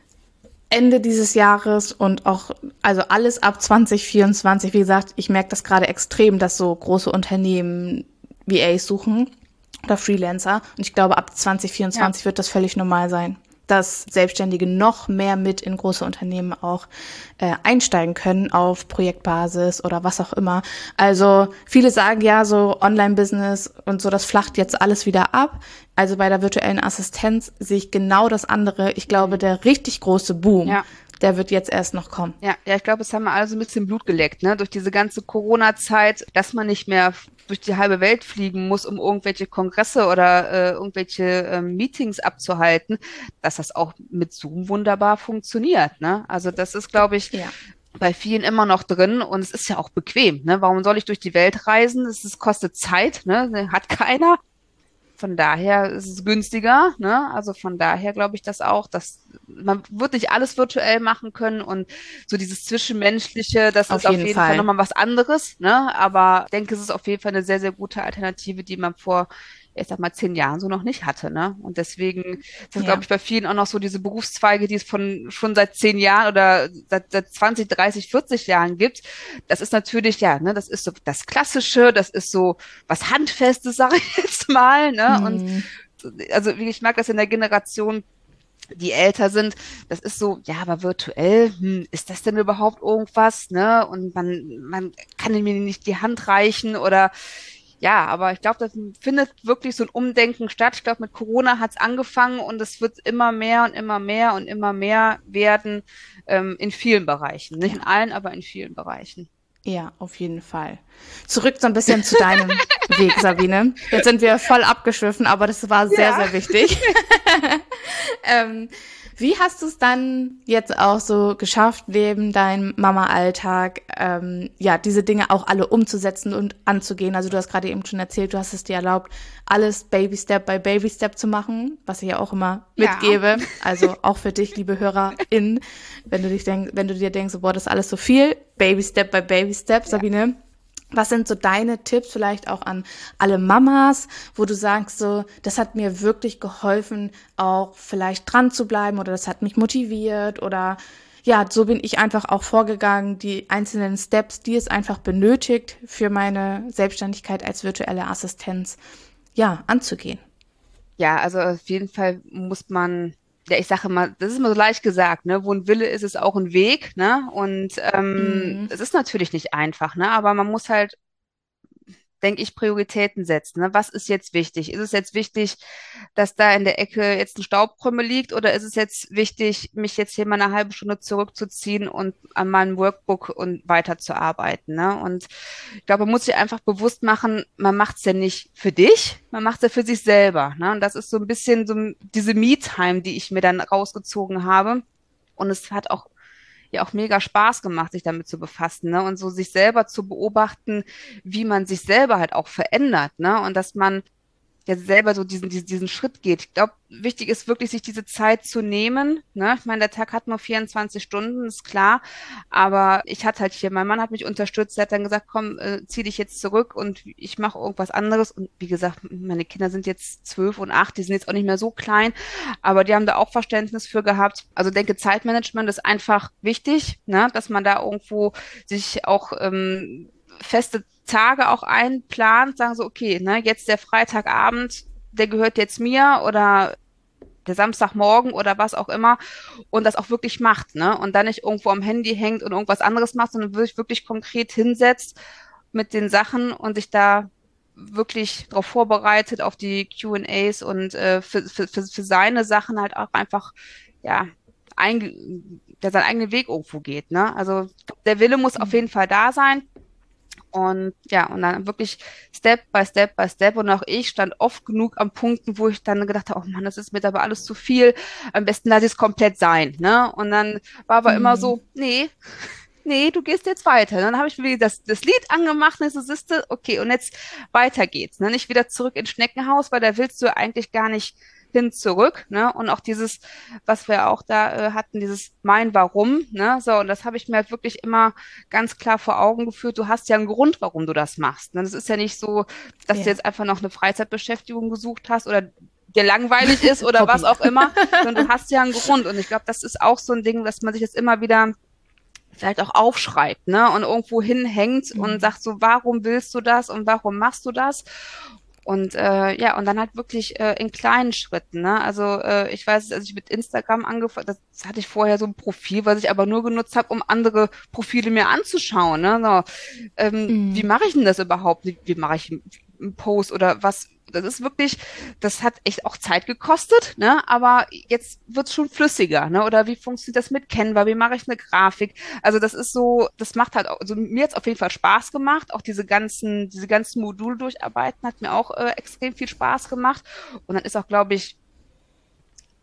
Ende dieses Jahres und auch, also alles ab zwanzig vierundzwanzig, wie gesagt, ich merke das gerade extrem, dass so große Unternehmen V As suchen oder Freelancer. Und ich glaube, ab zwanzig vierundzwanzig ja. wird das völlig normal sein, dass Selbstständige noch mehr mit in große Unternehmen auch äh, einsteigen können auf Projektbasis oder was auch immer. Also viele sagen ja, so Online-Business und so, das flacht jetzt alles wieder ab. Also bei der virtuellen Assistenz sehe ich genau das andere. Ich glaube, der richtig große Boom, ja. der wird jetzt erst noch kommen. Ja, ja, ich glaube, es haben wir alle so ein bisschen Blut geleckt, ne? Durch diese ganze Corona-Zeit, dass man nicht mehr durch die halbe Welt fliegen muss, um irgendwelche Kongresse oder äh, irgendwelche äh, Meetings abzuhalten, dass das auch mit Zoom wunderbar funktioniert, ne? Also das ist, glaube ich, ja. bei vielen immer noch drin und es ist ja auch bequem, ne? Warum soll ich durch die Welt reisen? Es ist, kostet Zeit, ne? Hat keiner. von daher ist es günstiger, ne? Also von daher glaube ich das auch, dass man wird nicht alles virtuell machen können und so dieses Zwischenmenschliche, das Auf ist auf jeden jeden Fall Fall. nochmal was anderes, ne? Aber ich denke, es ist auf jeden Fall eine sehr, sehr gute Alternative, die man vor, ich sag mal, zehn Jahren so noch nicht hatte, ne? Und deswegen ist das, glaube Ja, ich, bei vielen auch noch so diese Berufszweige, die es von schon seit zehn Jahren oder seit, seit zwanzig, dreißig, vierzig Jahren gibt. Das ist natürlich, ja, ne, das ist so das Klassische, das ist so was Handfestes, sage ich jetzt mal, ne? Und hm, also wie ich mag das in der Generation, die älter sind, das ist so, ja, aber virtuell, hm, ist das denn überhaupt irgendwas, ne? Und man, man kann mir nicht die Hand reichen oder ja, aber ich glaube, das findet wirklich so ein Umdenken statt. Ich glaube, mit Corona hat es angefangen und es wird immer mehr und immer mehr und immer mehr werden ähm, in vielen Bereichen. Nicht in ja. allen, aber in vielen Bereichen. Ja, auf jeden Fall. Zurück so ein bisschen zu deinem Weg, Sabine. Jetzt sind wir voll abgeschwiffen, aber das war sehr, Ja. sehr wichtig. ähm, wie hast du es dann jetzt auch so geschafft, neben deinem Mama-Alltag, ähm, ja, diese Dinge auch alle umzusetzen und anzugehen? Also du hast gerade eben schon erzählt, du hast es dir erlaubt, alles Baby Step by Baby Step zu machen, was ich ja auch immer Ja. mitgebe. Also auch für dich, liebe HörerInnen, wenn du dich denk, wenn du dir denkst, boah, das ist alles so viel, Baby Step by Baby Step, Ja. Sabine. Was sind so deine Tipps vielleicht auch an alle Mamas, wo du sagst so, das hat mir wirklich geholfen, auch vielleicht dran zu bleiben oder das hat mich motiviert oder ja, so bin ich einfach auch vorgegangen, die einzelnen Steps, die es einfach benötigt für meine Selbstständigkeit als virtuelle Assistenz, ja, anzugehen. Ja, also auf jeden Fall muss man, ja, ich sage immer, das ist immer so leicht gesagt, ne? Wo ein Wille ist, ist auch ein Weg, ne? Und ähm, Mm, es ist natürlich nicht einfach, ne? Aber man muss halt, denke ich, Prioritäten setzen. Ne? Was ist jetzt wichtig? Ist es jetzt wichtig, dass da in der Ecke jetzt ein Staubkrümel liegt oder ist es jetzt wichtig, mich jetzt hier mal eine halbe Stunde zurückzuziehen und an meinem Workbook und weiterzuarbeiten? Ne? Und ich glaube, man muss sich einfach bewusst machen, man macht es ja nicht für dich, man macht es ja für sich selber. Ne? Und das ist so ein bisschen so diese Me-Time, die ich mir dann rausgezogen habe. Und es hat auch ja auch mega Spaß gemacht, sich damit zu befassen, ne? Und so sich selber zu beobachten, wie man sich selber halt auch verändert, ne? Und dass man ja selber so diesen, diesen, diesen Schritt geht. Ich glaube, wichtig ist wirklich, sich diese Zeit zu nehmen. Ne? Ich meine, der Tag hat nur vierundzwanzig Stunden, ist klar. Aber ich hatte halt hier, mein Mann hat mich unterstützt, der hat dann gesagt, komm, äh, zieh dich jetzt zurück und ich mache irgendwas anderes. Und wie gesagt, meine Kinder sind jetzt zwölf und acht, die sind jetzt auch nicht mehr so klein, aber die haben da auch Verständnis für gehabt. Also denke, Zeitmanagement ist einfach wichtig, ne? Dass man da irgendwo sich auch ähm, feste Tage auch einplant, sagen so, okay, ne, jetzt der Freitagabend, der gehört jetzt mir oder der Samstagmorgen oder was auch immer und das auch wirklich macht, ne? Und dann nicht irgendwo am Handy hängt und irgendwas anderes macht, sondern wirklich, wirklich konkret hinsetzt mit den Sachen und sich da wirklich darauf vorbereitet, auf die Q und A's und äh, für, für, für, für seine Sachen halt auch einfach, ja, ein, der seinen eigenen Weg irgendwo geht, ne? Also der Wille muss auf jeden Fall da sein. Und ja, und dann wirklich Step by Step by Step. Und auch ich stand oft genug am Punkten, wo ich dann gedacht habe, oh Mann, das ist mir aber alles zu viel. Am besten lasse ich es komplett sein, ne? Und dann war aber immer mm, so, nee, nee, du gehst jetzt weiter. Dann habe ich mir das, das Lied angemacht und ich so, siehste, okay, und jetzt weiter geht's. Ne? Nicht wieder zurück ins Schneckenhaus, weil da willst du eigentlich gar nicht hin zurück. Ne? Und auch dieses, was wir auch da äh, hatten, dieses Mein Warum. Ne? So, und das habe ich mir halt wirklich immer ganz klar vor Augen geführt. Du hast ja einen Grund, warum du das machst. Ne? Das ist ja nicht so, dass du ja, jetzt einfach noch eine Freizeitbeschäftigung gesucht hast oder dir langweilig ist oder was Hobby. auch immer, sondern du hast ja einen Grund. Und ich glaube, das ist auch so ein Ding, dass man sich jetzt immer wieder vielleicht auch aufschreibt, ne, und irgendwo hinhängt und Mm, sagt so, warum willst du das und warum machst du das? Und äh, ja, und dann halt wirklich äh, in kleinen Schritten, ne? Also äh, ich weiß, als ich mit Instagram angefangen, das hatte ich vorher so ein Profil, was ich aber nur genutzt habe, um andere Profile mir anzuschauen, ne? So, ähm, wie mm, mache ich denn das überhaupt? Wie, wie mache ich einen Post oder was? Das ist wirklich, das hat echt auch Zeit gekostet, ne? Aber jetzt wird's schon flüssiger, ne? Oder wie funktioniert das mit Canva? Wie mache ich eine Grafik? Also das ist so, das macht halt auch, also mir hat's auf jeden Fall Spaß gemacht. Auch diese ganzen, diese ganzen Module durcharbeiten hat mir auch äh, extrem viel Spaß gemacht. Und dann ist auch, glaube ich,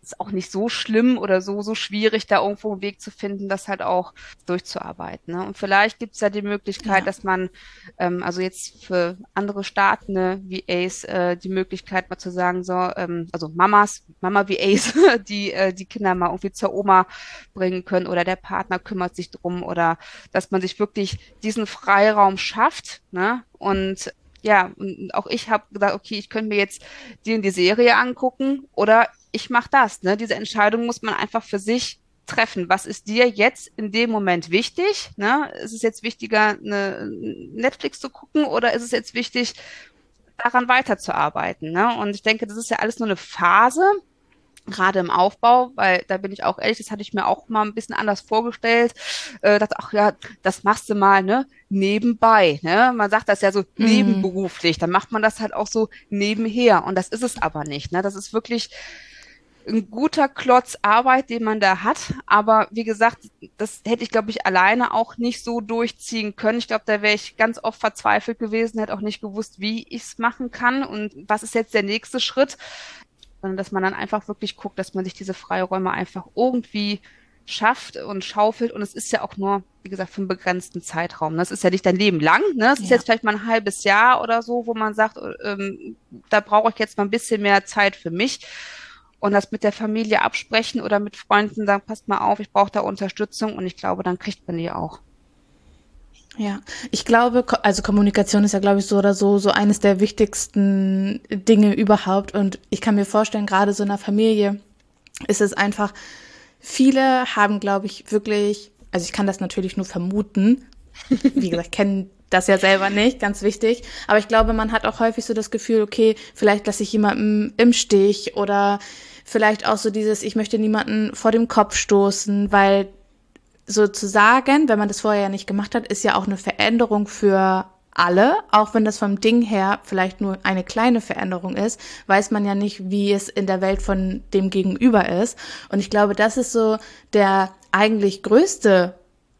ist auch nicht so schlimm oder so, so schwierig, da irgendwo einen Weg zu finden, das halt auch durchzuarbeiten. Ne? Und vielleicht gibt es ja die Möglichkeit, Ja. dass man, ähm, also jetzt für andere Staaten, ne, V As, äh, die Möglichkeit mal zu sagen, so, ähm, also Mamas, Mama-V As, die äh, die Kinder mal irgendwie zur Oma bringen können oder der Partner kümmert sich drum oder dass man sich wirklich diesen Freiraum schafft, ne? Und ja, und auch ich habe gedacht, okay, ich könnte mir jetzt die und die Serie angucken oder ich mache das, ne? Diese Entscheidung muss man einfach für sich treffen. Was ist dir jetzt in dem Moment wichtig? Ne? Ist es jetzt wichtiger, eine Netflix zu gucken oder ist es jetzt wichtig, daran weiterzuarbeiten? Ne? Und ich denke, das ist ja alles nur eine Phase, gerade im Aufbau, weil da bin ich auch ehrlich, das hatte ich mir auch mal ein bisschen anders vorgestellt. Äh, dachte, ach ja, das machst du mal, ne, nebenbei. Ne? Man sagt das ja so Mhm. nebenberuflich, dann macht man das halt auch so nebenher. Und das ist es aber nicht. Ne? Das ist wirklich ein guter Klotz Arbeit, den man da hat. Aber wie gesagt, das hätte ich, glaube ich, alleine auch nicht so durchziehen können. Ich glaube, da wäre ich ganz oft verzweifelt gewesen, hätte auch nicht gewusst, wie ich es machen kann und was ist jetzt der nächste Schritt. Sondern dass man dann einfach wirklich guckt, dass man sich diese Freiräume einfach irgendwie schafft und schaufelt. Und es ist ja auch nur, wie gesagt, für einen begrenzten Zeitraum. Das ist ja nicht dein Leben lang. Ne? Es ist Ja. jetzt vielleicht mal ein halbes Jahr oder so, wo man sagt, ähm, da brauche ich jetzt mal ein bisschen mehr Zeit für mich. Und das mit der Familie absprechen oder mit Freunden sagen, passt mal auf, ich brauche da Unterstützung. Und ich glaube, dann kriegt man die auch. Ja, ich glaube, ko- also Kommunikation ist ja, glaube ich, so oder so, so eines der wichtigsten Dinge überhaupt. Und ich kann mir vorstellen, gerade so in einer Familie ist es einfach, viele haben, glaube ich, wirklich, also ich kann das natürlich nur vermuten, wie gesagt, kennen das ja selber nicht, ganz wichtig. Aber ich glaube, man hat auch häufig so das Gefühl, okay, vielleicht lasse ich jemanden im Stich oder vielleicht auch so dieses, ich möchte niemanden vor dem Kopf stoßen, weil sozusagen, wenn man das vorher ja nicht gemacht hat, ist ja auch eine Veränderung für alle, auch wenn das vom Ding her vielleicht nur eine kleine Veränderung ist, weiß man ja nicht, wie es in der Welt von dem Gegenüber ist. Und ich glaube, das ist so der eigentlich größte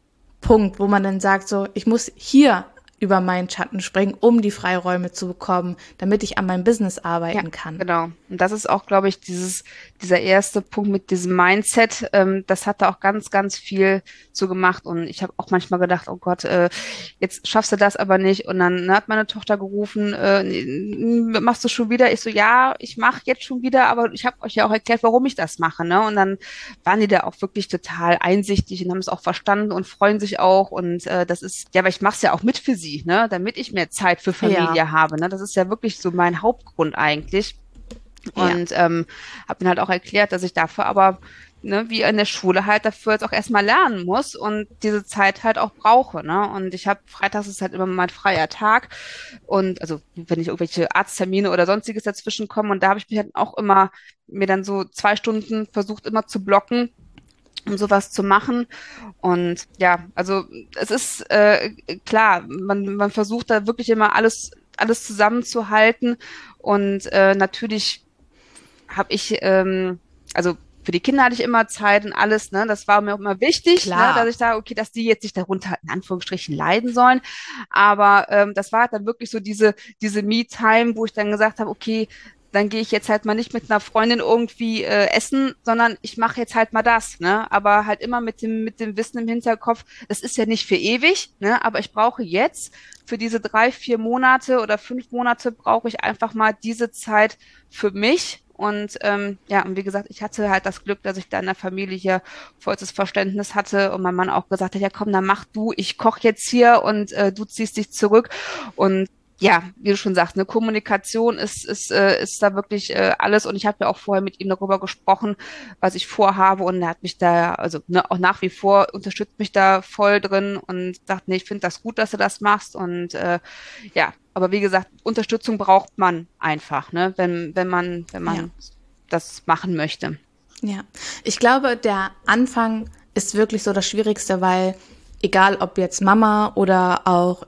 Punkt, wo man dann sagt, so, ich muss hier über meinen Schatten springen, um die Freiräume zu bekommen, damit ich an meinem Business arbeiten Ja, kann. genau. Und das ist auch, glaube ich, dieses, dieser erste Punkt mit diesem Mindset, ähm, das hat da auch ganz, ganz viel zu gemacht. Und ich habe auch manchmal gedacht, oh Gott, äh, jetzt schaffst du das aber nicht. Und dann hat meine Tochter gerufen, äh, nee, machst du schon wieder? Ich so, ja, ich mache jetzt schon wieder, aber ich habe euch ja auch erklärt, warum ich das mache. Ne? Und dann waren die da auch wirklich total einsichtig und haben es auch verstanden und freuen sich auch. Und äh, das ist, ja, aber ich mache es ja auch mit für sie, ne? Damit ich mehr Zeit für Familie Ja, habe. Ne? Das ist ja wirklich so mein Hauptgrund eigentlich. ja, Und ähm, habe mir halt auch erklärt, dass ich dafür aber, ne, wie in der Schule halt dafür jetzt auch erstmal lernen muss und diese Zeit halt auch brauche. Ne? Und ich habe, freitags ist halt immer mein freier Tag. Und also wenn ich irgendwelche Arzttermine oder sonstiges dazwischen komme, und da habe ich mich halt auch immer mir dann so zwei Stunden versucht immer zu blocken, um sowas zu machen. Und ja, also es ist äh, klar, man, man versucht da wirklich immer alles, alles zusammenzuhalten. Und äh, natürlich habe ich, ähm, also für die Kinder hatte ich immer Zeit und alles, ne? Das war mir auch immer wichtig, ne? Dass klar. ich sage, okay, dass die jetzt nicht darunter in Anführungsstrichen leiden sollen. Aber ähm, das war halt dann wirklich so diese, diese Me-Time, wo ich dann gesagt habe, okay, dann gehe ich jetzt halt mal nicht mit einer Freundin irgendwie äh, essen, sondern ich mache jetzt halt mal das, ne? Aber halt immer mit dem mit dem Wissen im Hinterkopf, das ist ja nicht für ewig, ne? Aber ich brauche jetzt für diese drei, vier Monate oder fünf Monate brauche ich einfach mal diese Zeit für mich. Und ähm, ja, und wie gesagt, ich hatte halt das Glück, dass ich da in der Familie hier vollstes Verständnis hatte und mein Mann auch gesagt hat, ja komm, dann mach du, ich koche jetzt hier und äh, du ziehst dich zurück. Und ja, wie du schon sagst, eine Kommunikation ist ist äh, ist da wirklich äh, alles. Und ich habe ja auch vorher mit ihm darüber gesprochen, was ich vorhabe, und er hat mich da, also ne, auch nach wie vor unterstützt mich da voll drin und sagt, nee, ich finde das gut, dass du das machst. Und äh, ja, aber wie gesagt, Unterstützung braucht man einfach, ne, wenn wenn man wenn man Ja. das machen möchte. Ja, ich glaube, der Anfang ist wirklich so das Schwierigste, weil egal ob jetzt Mama oder auch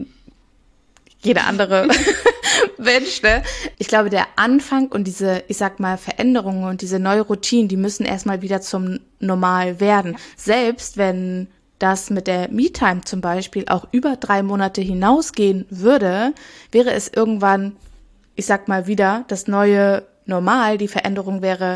jeder andere Mensch, ne? Ich glaube, der Anfang und diese, ich sag mal, Veränderungen und diese neue Routine, die müssen erstmal wieder zum Normal werden. Selbst wenn das mit der Me-Time zum Beispiel auch über drei Monate hinausgehen würde, wäre es irgendwann, ich sag mal wieder, das neue Normal. Die Veränderung wäre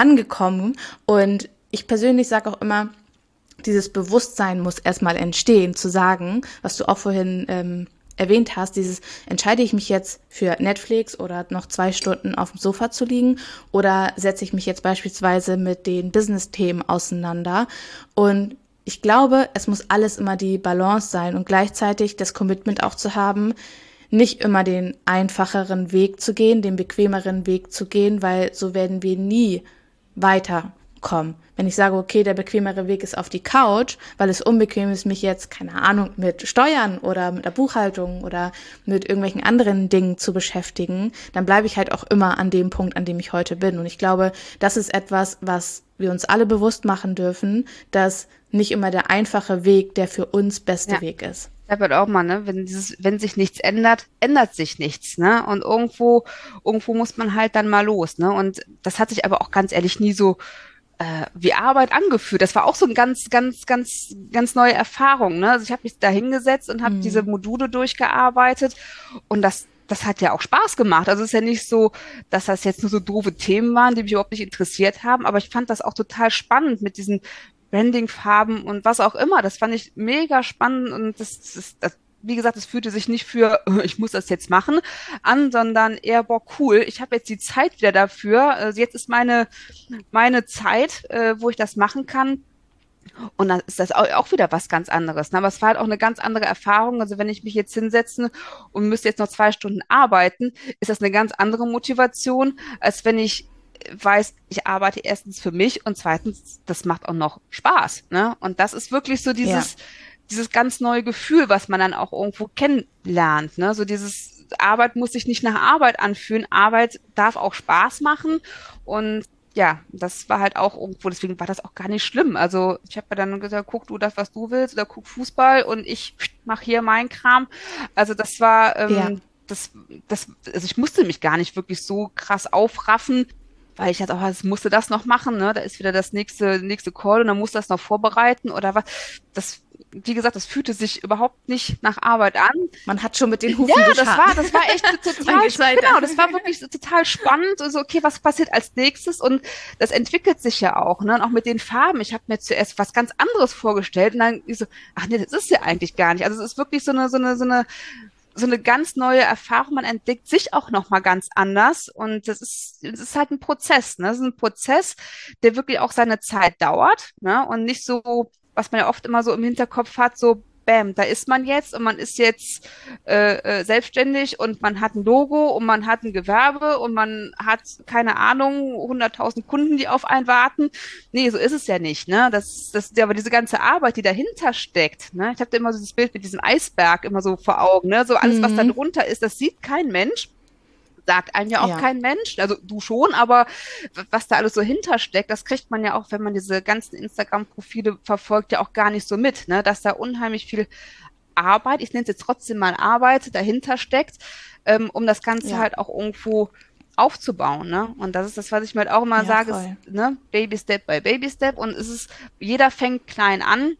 angekommen. Und ich persönlich sage auch immer, dieses Bewusstsein muss erstmal entstehen, zu sagen, was du auch vorhin ähm, erwähnt hast, dieses, entscheide ich mich jetzt für Netflix oder noch zwei Stunden auf dem Sofa zu liegen oder setze ich mich jetzt beispielsweise mit den Business-Themen auseinander. Und ich glaube, es muss alles immer die Balance sein und gleichzeitig das Commitment auch zu haben, nicht immer den einfacheren Weg zu gehen, den bequemeren Weg zu gehen, weil so werden wir nie weiterkommen. Wenn ich sage, okay, der bequemere Weg ist auf die Couch, weil es unbequem ist, mich jetzt, keine Ahnung, mit Steuern oder mit der Buchhaltung oder mit irgendwelchen anderen Dingen zu beschäftigen, dann bleibe ich halt auch immer an dem Punkt, an dem ich heute bin. Und ich glaube, das ist etwas, was wir uns alle bewusst machen dürfen, dass nicht immer der einfache Weg der für uns beste Ja. Weg ist. Ich habe halt auch mal, ne, wenn dieses, wenn sich nichts ändert, ändert sich nichts, ne? Und irgendwo, irgendwo muss man halt dann mal los, ne? Und das hat sich aber auch ganz ehrlich nie so äh, wie Arbeit angefühlt. Das war auch so eine ganz, ganz, ganz, ganz neue Erfahrung, ne? Also ich habe mich da hingesetzt und habe Mhm. diese Module durchgearbeitet und das das hat ja auch Spaß gemacht. Also es ist ja nicht so, dass das jetzt nur so doofe Themen waren, die mich überhaupt nicht interessiert haben, aber ich fand das auch total spannend mit diesen Branding-Farben und was auch immer. Das fand ich mega spannend und das, das, das wie gesagt, es fühlte sich nicht für, ich muss das jetzt machen, an, sondern eher, boah, cool, ich habe jetzt die Zeit wieder dafür. Also jetzt ist meine, meine Zeit, äh, wo ich das machen kann. Und dann ist das auch, auch wieder was ganz anderes. Ne? Aber es war halt auch eine ganz andere Erfahrung. Also wenn ich mich jetzt hinsetze und müsste jetzt noch zwei Stunden arbeiten, ist das eine ganz andere Motivation, als wenn ich weiß, ich arbeite erstens für mich und zweitens, das macht auch noch Spaß. Ne? Und das ist wirklich so dieses, ja. dieses ganz neue Gefühl, was man dann auch irgendwo kennenlernt. Ne? So dieses Arbeit muss sich nicht nach Arbeit anfühlen. Arbeit darf auch Spaß machen und ja, das war halt auch irgendwo, deswegen war das auch gar nicht schlimm. Also ich habe ja dann gesagt, guck du das, was du willst, oder guck Fußball und ich mache hier meinen Kram. Also das war, ähm, ja. das, das, also ich musste mich gar nicht wirklich so krass aufraffen, weil ich jetzt auch, es musste das noch machen, ne? Da ist wieder das nächste, nächste Call und dann muss das noch vorbereiten oder was. Das, wie gesagt, das fühlte sich überhaupt nicht nach Arbeit an. Man hat schon mit den Hufen Ja, geschart. das war, das war echt total, genau, das war wirklich so total spannend. So, also, okay, was passiert als nächstes? Und das entwickelt sich ja auch, ne? Und auch mit den Farben. Ich habe mir zuerst was ganz anderes vorgestellt und dann ich so, ach nee, das ist ja eigentlich gar nicht. Also es ist wirklich so eine, so eine, so eine, so eine ganz neue Erfahrung. Man entdeckt sich auch noch mal ganz anders. Und das ist, das ist halt ein Prozess, ne? Das ist ein Prozess, der wirklich auch seine Zeit dauert, ne? Und nicht so, was man ja oft immer so im Hinterkopf hat, so bam, da ist man jetzt und man ist jetzt äh, äh, selbstständig und man hat ein Logo und man hat ein Gewerbe und man hat, keine Ahnung, hunderttausend Kunden, die auf einen warten. Nee, so ist es ja nicht, ne? Das, das, aber diese ganze Arbeit, die dahinter steckt, ne? Ich habe da immer so dieses Bild mit diesem Eisberg immer so vor Augen, ne? So alles, mhm. was da drunter ist, das sieht kein Mensch. Sagt einem ja auch ja. kein Mensch, also du schon, aber was da alles so hintersteckt, das kriegt man ja auch, wenn man diese ganzen Instagram-Profile verfolgt, ja auch gar nicht so mit, ne, dass da unheimlich viel Arbeit, ich nenne es jetzt trotzdem mal Arbeit, dahinter steckt, ähm, um das Ganze ja. halt auch irgendwo aufzubauen, ne, und das ist das, was ich mir halt auch immer ja, sage, ist, ne, Baby Step by Baby Step und es ist, jeder fängt klein an.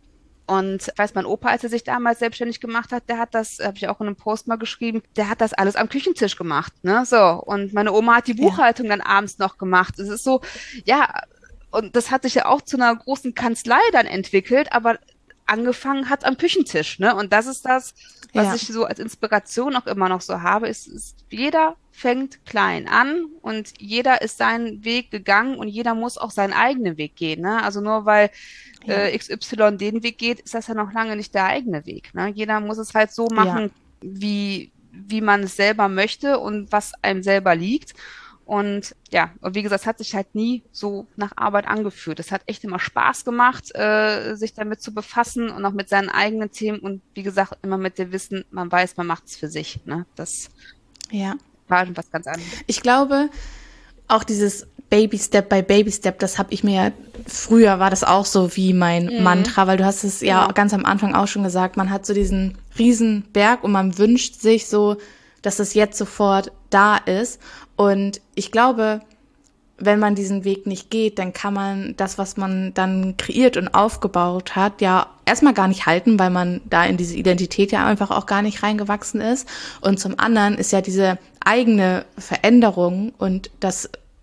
Und ich weiß, mein Opa, als er sich damals selbstständig gemacht hat, der hat das, habe ich auch in einem Post mal geschrieben, der hat das alles am Küchentisch gemacht, ne, so. Und meine Oma hat die Buchhaltung ja. dann abends noch gemacht. Es ist so, ja, und das hat sich ja auch zu einer großen Kanzlei dann entwickelt, aber angefangen hat am Küchentisch, ne. Und das ist das, was ja. ich so als Inspiration auch immer noch so habe, ist, ist, jeder fängt klein an und jeder ist seinen Weg gegangen und jeder muss auch seinen eigenen Weg gehen, ne. Also nur weil ja. äh, X Y den Weg geht, ist das ja noch lange nicht der eigene Weg, ne. Jeder muss es halt so machen, ja. wie, wie man es selber möchte und was einem selber liegt. Und ja, und wie gesagt, es hat sich halt nie so nach Arbeit angefühlt. Es hat echt immer Spaß gemacht, äh, sich damit zu befassen und auch mit seinen eigenen Themen und wie gesagt, immer mit dem Wissen, man weiß, man macht es für sich, ne. Das ja. war schon was ganz anderes. Ich glaube, auch dieses Baby Step by Baby Step, das habe ich mir ja, früher war das auch so wie mein mhm. Mantra, weil du hast es ja genau. ganz am Anfang auch schon gesagt, man hat so diesen riesen Berg und man wünscht sich so, dass es jetzt sofort da ist. Und ich glaube, wenn man diesen Weg nicht geht, dann kann man das, was man dann kreiert und aufgebaut hat, ja erstmal gar nicht halten, weil man da in diese Identität ja einfach auch gar nicht reingewachsen ist. Und zum anderen ist ja diese eigene Veränderung und das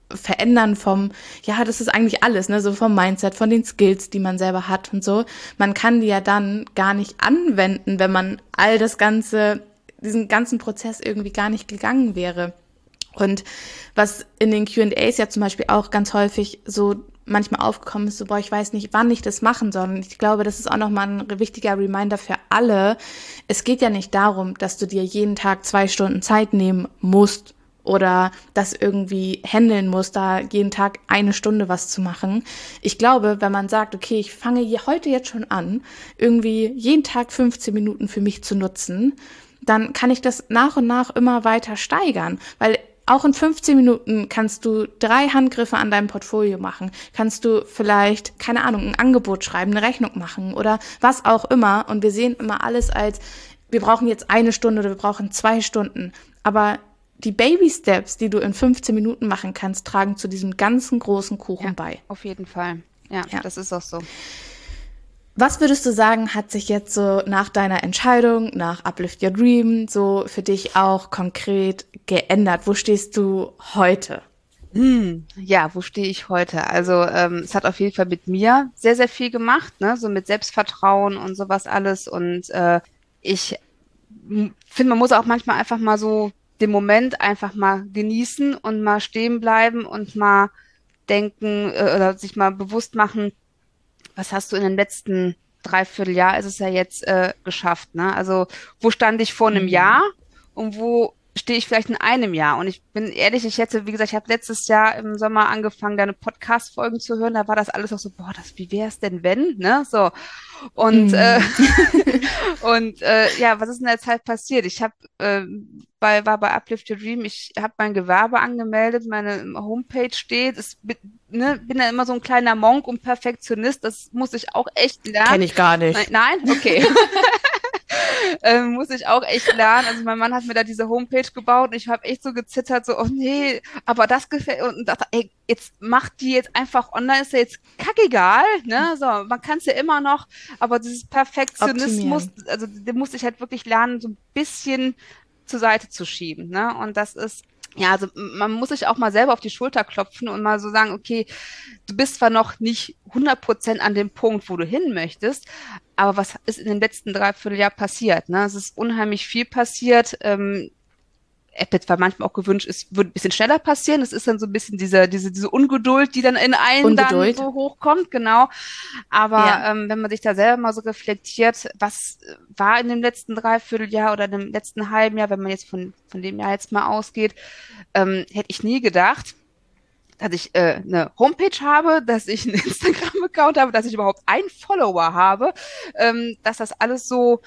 Verändern vom, ja, das ist eigentlich alles, ne, so vom Mindset, von den Skills, die man selber hat und so. Man kann die ja dann gar nicht anwenden, wenn man all das Ganze, diesen ganzen Prozess irgendwie gar nicht gegangen wäre. Und was in den Q and A's ja zum Beispiel auch ganz häufig so manchmal aufgekommen ist, so, boah, ich weiß nicht, wann ich das machen soll. Und ich glaube, das ist auch nochmal ein wichtiger Reminder für alle. Es geht ja nicht darum, dass du dir jeden Tag zwei Stunden Zeit nehmen musst oder das irgendwie handeln musst, da jeden Tag eine Stunde was zu machen. Ich glaube, wenn man sagt, okay, ich fange heute jetzt schon an, irgendwie jeden Tag fünfzehn Minuten für mich zu nutzen, dann kann ich das nach und nach immer weiter steigern, weil auch in fünfzehn Minuten kannst du drei Handgriffe an deinem Portfolio machen, kannst du vielleicht, keine Ahnung, ein Angebot schreiben, eine Rechnung machen oder was auch immer. Und wir sehen immer alles als, wir brauchen jetzt eine Stunde oder wir brauchen zwei Stunden. Aber die Baby-Steps, die du in fünfzehn Minuten machen kannst, tragen zu diesem ganzen großen Kuchen ja, bei. Auf jeden Fall. Ja, ja, das ist auch so. Was würdest du sagen, hat sich jetzt so nach deiner Entscheidung, nach Uplift Your Dream, so für dich auch konkret geändert? Wo stehst du heute? Hm, ja, wo stehe ich heute? Also ähm, es hat auf jeden Fall mit mir sehr, sehr viel gemacht, ne? So mit Selbstvertrauen und sowas alles. Und äh, ich finde, man muss auch manchmal einfach mal so den Moment einfach mal genießen und mal stehen bleiben und mal denken äh, oder sich mal bewusst machen, was hast du in den letzten Dreivierteljahr, ist es ja jetzt äh, geschafft, ne? Also wo stand ich vor einem mhm. Jahr und wo stehe ich vielleicht in einem Jahr? Und ich bin ehrlich, ich hätte, wie gesagt, ich habe letztes Jahr im Sommer angefangen, deine Podcast-Folgen zu hören, da war das alles auch so, boah, das, wie wäre es denn, wenn, ne? So. Und, mm. äh, und äh, ja, was ist in der Zeit passiert? Ich habe äh, bei, war bei Uplift Your Dream, ich habe mein Gewerbe angemeldet, meine Homepage steht, es, ne, bin ja immer so ein kleiner Monk und Perfektionist, das muss ich auch echt lernen. Kenn ich gar nicht. Nein, nein? Okay. Ähm, muss ich auch echt lernen. Also mein Mann hat mir da diese Homepage gebaut und ich habe echt so gezittert, so, oh nee, aber das gefällt und dachte, ey, jetzt macht die jetzt einfach online, ist ja jetzt kackegal, ne? So, man kann es ja immer noch, aber dieses Perfektionismus, optimieren. Also den musste ich halt wirklich lernen, so ein bisschen zur Seite zu schieben, ne? Und das ist ja, also man muss sich auch mal selber auf die Schulter klopfen und mal so sagen, okay, du bist zwar noch nicht hundert Prozent an dem Punkt, wo du hin möchtest, aber was ist in den letzten Dreivierteljahr passiert? Ne? Es ist unheimlich viel passiert. Ähm, hätte zwar manchmal auch gewünscht, es würde ein bisschen schneller passieren. Es ist dann so ein bisschen diese, diese, diese Ungeduld, die dann in einen dann so hochkommt, genau. Aber ja. ähm, wenn man sich da selber mal so reflektiert, was war in dem letzten Dreivierteljahr oder in dem letzten halben Jahr, wenn man jetzt von, von dem Jahr jetzt mal ausgeht, ähm, hätte ich nie gedacht, dass ich äh, eine Homepage habe, dass ich einen Instagram-Account habe, dass ich überhaupt einen Follower habe, ähm, dass das alles so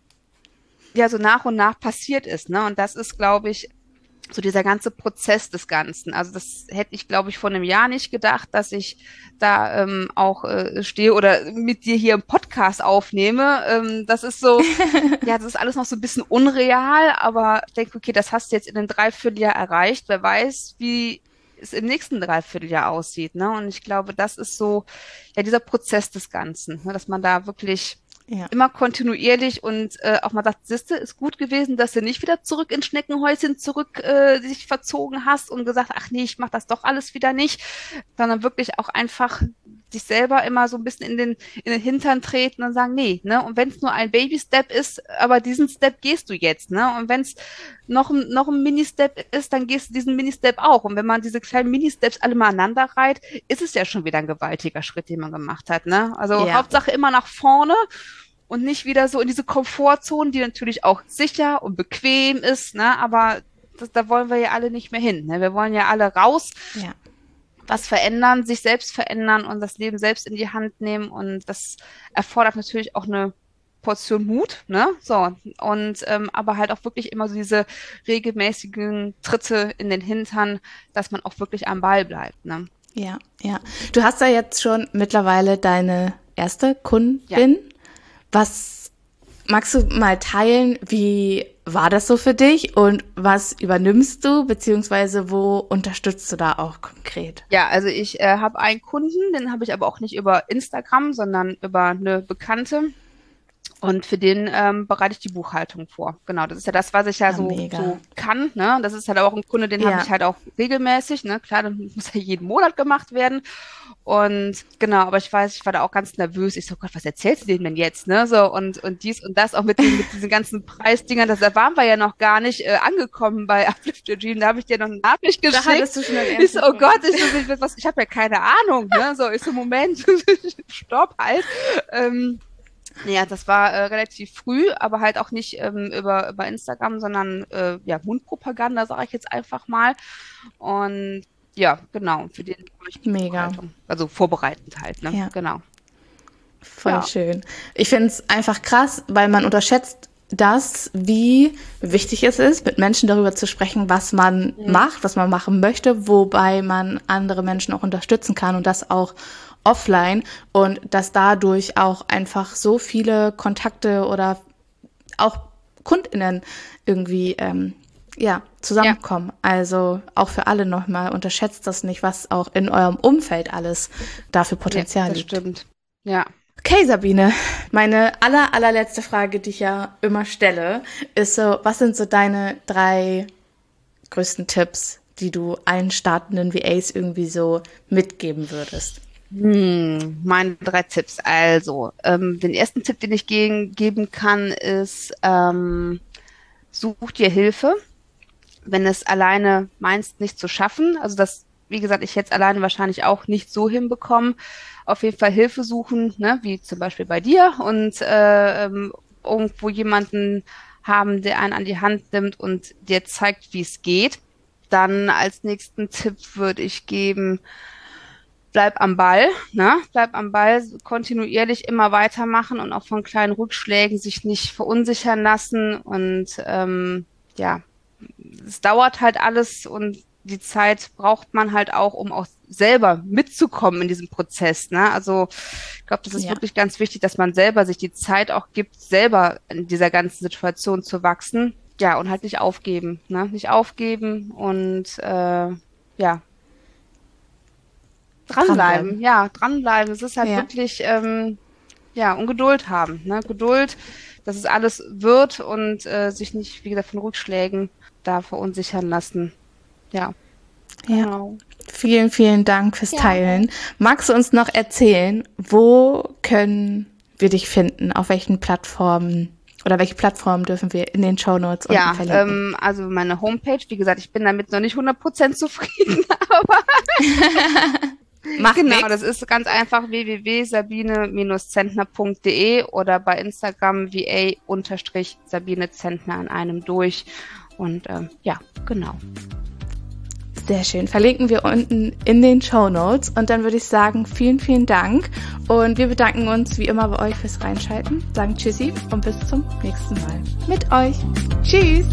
ja so nach und nach passiert ist, ne? Und das ist, glaube ich, so dieser ganze Prozess des Ganzen. Also das hätte ich, glaube ich, vor einem Jahr nicht gedacht, dass ich da ähm, auch äh, stehe oder mit dir hier im Podcast aufnehme. Ähm, das ist so, ja, das ist alles noch so ein bisschen unreal, aber ich denke, okay, das hast du jetzt in einem Dreivierteljahr erreicht. Wer weiß, wie es im nächsten Dreivierteljahr aussieht, ne? Und ich glaube, das ist so, ja, dieser Prozess des Ganzen, ne? Dass man da wirklich ja. immer kontinuierlich und äh, auch mal sagt, siehste, ist gut gewesen, dass du nicht wieder zurück ins Schneckenhäuschen zurück äh, sich verzogen hast und gesagt, ach nee, ich mach das doch alles wieder nicht, sondern wirklich auch einfach sich selber immer so ein bisschen in den in den Hintern treten und sagen, nee, ne? Und wenn es nur ein Baby-Step ist, aber diesen Step gehst du jetzt, ne? Und wenn es noch ein noch ein Mini-Step ist, dann gehst du diesen Mini-Step auch. Und wenn man diese kleinen Mini-Steps alle mal aneinander reiht, ist es ja schon wieder ein gewaltiger Schritt, den man gemacht hat, ne? Also ja. Hauptsache immer nach vorne und nicht wieder so in diese Komfortzone, die natürlich auch sicher und bequem ist, ne? Aber das, da wollen wir ja alle nicht mehr hin, ne? Wir wollen ja alle raus. Ja. Was verändern, sich selbst verändern und das Leben selbst in die Hand nehmen und das erfordert natürlich auch eine Portion Mut, ne? So und ähm, aber halt auch wirklich immer so diese regelmäßigen Tritte in den Hintern, dass man auch wirklich am Ball bleibt, ne? Ja, ja. Du hast ja jetzt schon mittlerweile deine erste Kundin. Ja. Was magst du mal teilen? Wie war das so für dich und was übernimmst du, beziehungsweise wo unterstützt du da auch konkret? Ja, also ich äh, habe einen Kunden, den habe ich aber auch nicht über Instagram, sondern über eine Bekannte. Und für den ähm, bereite ich die Buchhaltung vor. Genau, das ist ja das, was ich ja Ah, so, mega. so kann. Ne? Das ist halt auch ein Kunde, den habe ich Ja, halt auch regelmäßig. Ne? Klar, das muss ja jeden Monat gemacht werden. Und genau, aber ich weiß, ich war da auch ganz nervös. Ich so, Gott, was erzählst du denen denn jetzt? Ne? So, und, und dies und das, auch mit den, mit diesen ganzen Preisdingern, das, da waren wir ja noch gar nicht äh, angekommen bei Uplift Your Dream. Da habe ich dir noch eine Nachricht da geschickt. hattest du schon deinen Ich so, ersten oh Gott, Kunden. ich so, ich, was, ich habe ja keine Ahnung. Ne? So, ich so, Moment, stopp halt. Ähm, Ja, das war äh, relativ früh, aber halt auch nicht ähm, über, über Instagram, sondern äh, ja, Mundpropaganda, sage ich jetzt einfach mal. Und ja, genau, für den mache ich die Mega. Buchhaltung. Also vorbereitend halt, ne? Ja. Genau. Voll Ja. schön. Ich finde es einfach krass, weil man unterschätzt das, wie wichtig es ist, mit Menschen darüber zu sprechen, was man Mhm. macht, was man machen möchte, wobei man andere Menschen auch unterstützen kann und das auch offline und dass dadurch auch einfach so viele Kontakte oder auch KundInnen irgendwie ähm, ja, Ja, zusammenkommen. Also auch für alle nochmal, unterschätzt das nicht, was auch in eurem Umfeld alles dafür nee, Potenzial das liegt. stimmt. Ja. Okay, Sabine, meine aller, allerletzte Frage, die ich ja immer stelle, ist so, was sind so deine drei größten Tipps, die du allen startenden V As irgendwie so mitgeben würdest? Hm, meine drei Tipps. Also, ähm, den ersten Tipp, den ich ge geben kann, ist, ähm, such dir Hilfe. Wenn es alleine meinst, nicht zu schaffen, also das, wie gesagt, ich jetzt alleine wahrscheinlich auch nicht so hinbekommen, auf jeden Fall Hilfe suchen, ne, wie zum Beispiel bei dir und äh, ähm, irgendwo jemanden haben, der einen an die Hand nimmt und dir zeigt, wie es geht. Dann als nächsten Tipp würde ich geben, bleib am Ball, ne? Bleib am Ball, kontinuierlich immer weitermachen und auch von kleinen Rückschlägen sich nicht verunsichern lassen und ähm, ja, es dauert halt alles und die Zeit braucht man halt auch, um auch selber mitzukommen in diesem Prozess, ne? Also ich glaube, das ist Ja, wirklich ganz wichtig, dass man selber sich die Zeit auch gibt, selber in dieser ganzen Situation zu wachsen. Ja, und halt nicht aufgeben, ne? Nicht aufgeben und äh, ja, dranbleiben. dranbleiben, ja, dranbleiben. Es ist halt Ja, wirklich, ähm, ja, und Geduld haben, ne? Geduld, dass es alles wird und äh, sich nicht, wie gesagt, von Rückschlägen da verunsichern lassen. Ja, ja. genau. Vielen, vielen Dank fürs Ja. Teilen. Magst du uns noch erzählen, wo können wir dich finden? Auf welchen Plattformen oder welche Plattformen dürfen wir in den Shownotes unten Ja, verlinken? ähm, also meine Homepage, wie gesagt, ich bin damit noch nicht hundert Prozent zufrieden, aber Macht genau, das nix. ist ganz einfach w w w punkt sabine zentner punkt de oder bei Instagram v a-sabine Zentner an einem durch. Und ähm, ja, genau. Sehr schön. Verlinken wir unten in den Show Notes. Und dann würde ich sagen, vielen, vielen Dank. Und wir bedanken uns wie immer bei euch fürs Reinschalten. Sagen Tschüssi und bis zum nächsten Mal mit euch. Tschüss.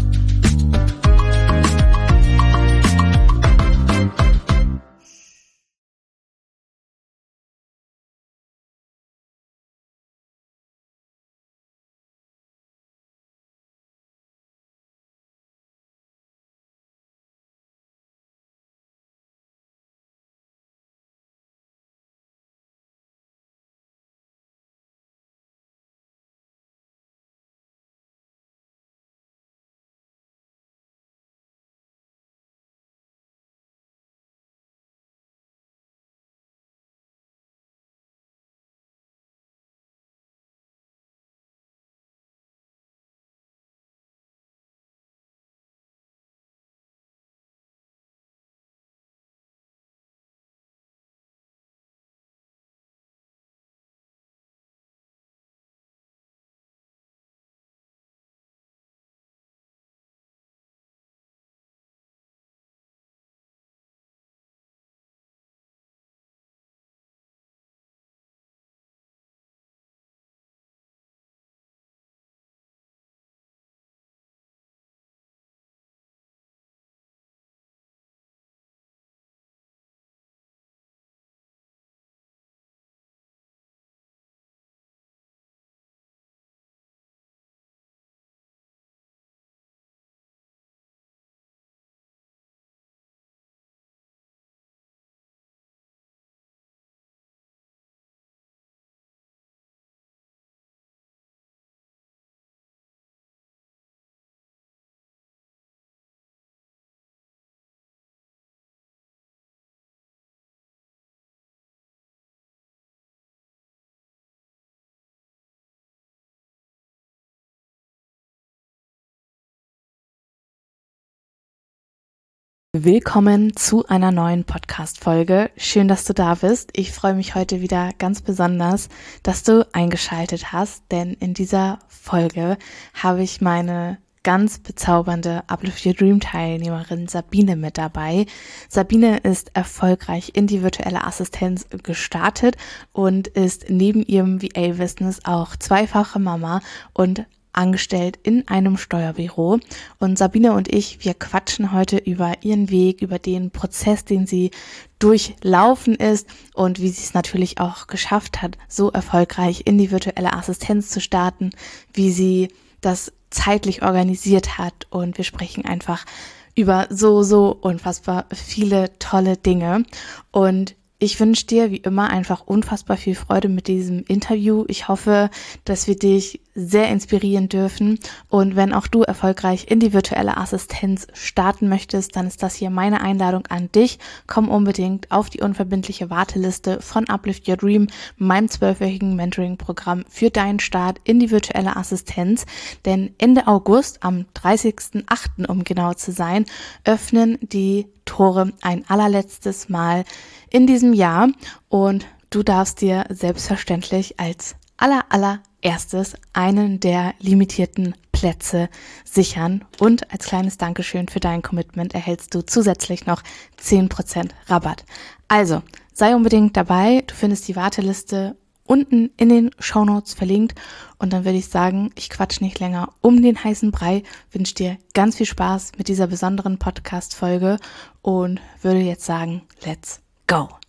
Willkommen zu einer neuen Podcast-Folge. Schön, dass du da bist. Ich freue mich heute wieder ganz besonders, dass du eingeschaltet hast, denn in dieser Folge habe ich meine ganz bezaubernde Uplift Your Dream Teilnehmerin Sabine mit dabei. Sabine ist erfolgreich in die virtuelle Assistenz gestartet und ist neben ihrem V A-Business auch zweifache Mama und angestellt in einem Steuerbüro. Und Sabine und ich, wir quatschen heute über ihren Weg, über den Prozess, den sie durchlaufen ist und wie sie es natürlich auch geschafft hat, so erfolgreich in die virtuelle Assistenz zu starten, wie sie das zeitlich organisiert hat. Und wir sprechen einfach über so, so unfassbar viele tolle Dinge. Und ich wünsche dir wie immer einfach unfassbar viel Freude mit diesem Interview. Ich hoffe, dass wir dich sehr inspirieren dürfen. Und wenn auch du erfolgreich in die virtuelle Assistenz starten möchtest, dann ist das hier meine Einladung an dich. Komm unbedingt auf die unverbindliche Warteliste von Uplift Your Dream, meinem zwölfwöchigen Mentoring-Programm für deinen Start in die virtuelle Assistenz. Denn Ende August, am dreißigsten achten um genau zu sein, öffnen die Tore ein allerletztes Mal in diesem Jahr und du darfst dir selbstverständlich als aller allererstes einen der limitierten Plätze sichern und als kleines Dankeschön für dein Commitment erhältst du zusätzlich noch zehn Prozent Rabatt. Also, sei unbedingt dabei, du findest die Warteliste unten in den Shownotes verlinkt und dann würde ich sagen, ich quatsch nicht länger um den heißen Brei, wünsche dir ganz viel Spaß mit dieser besonderen Podcast-Folge und würde jetzt sagen, let's go!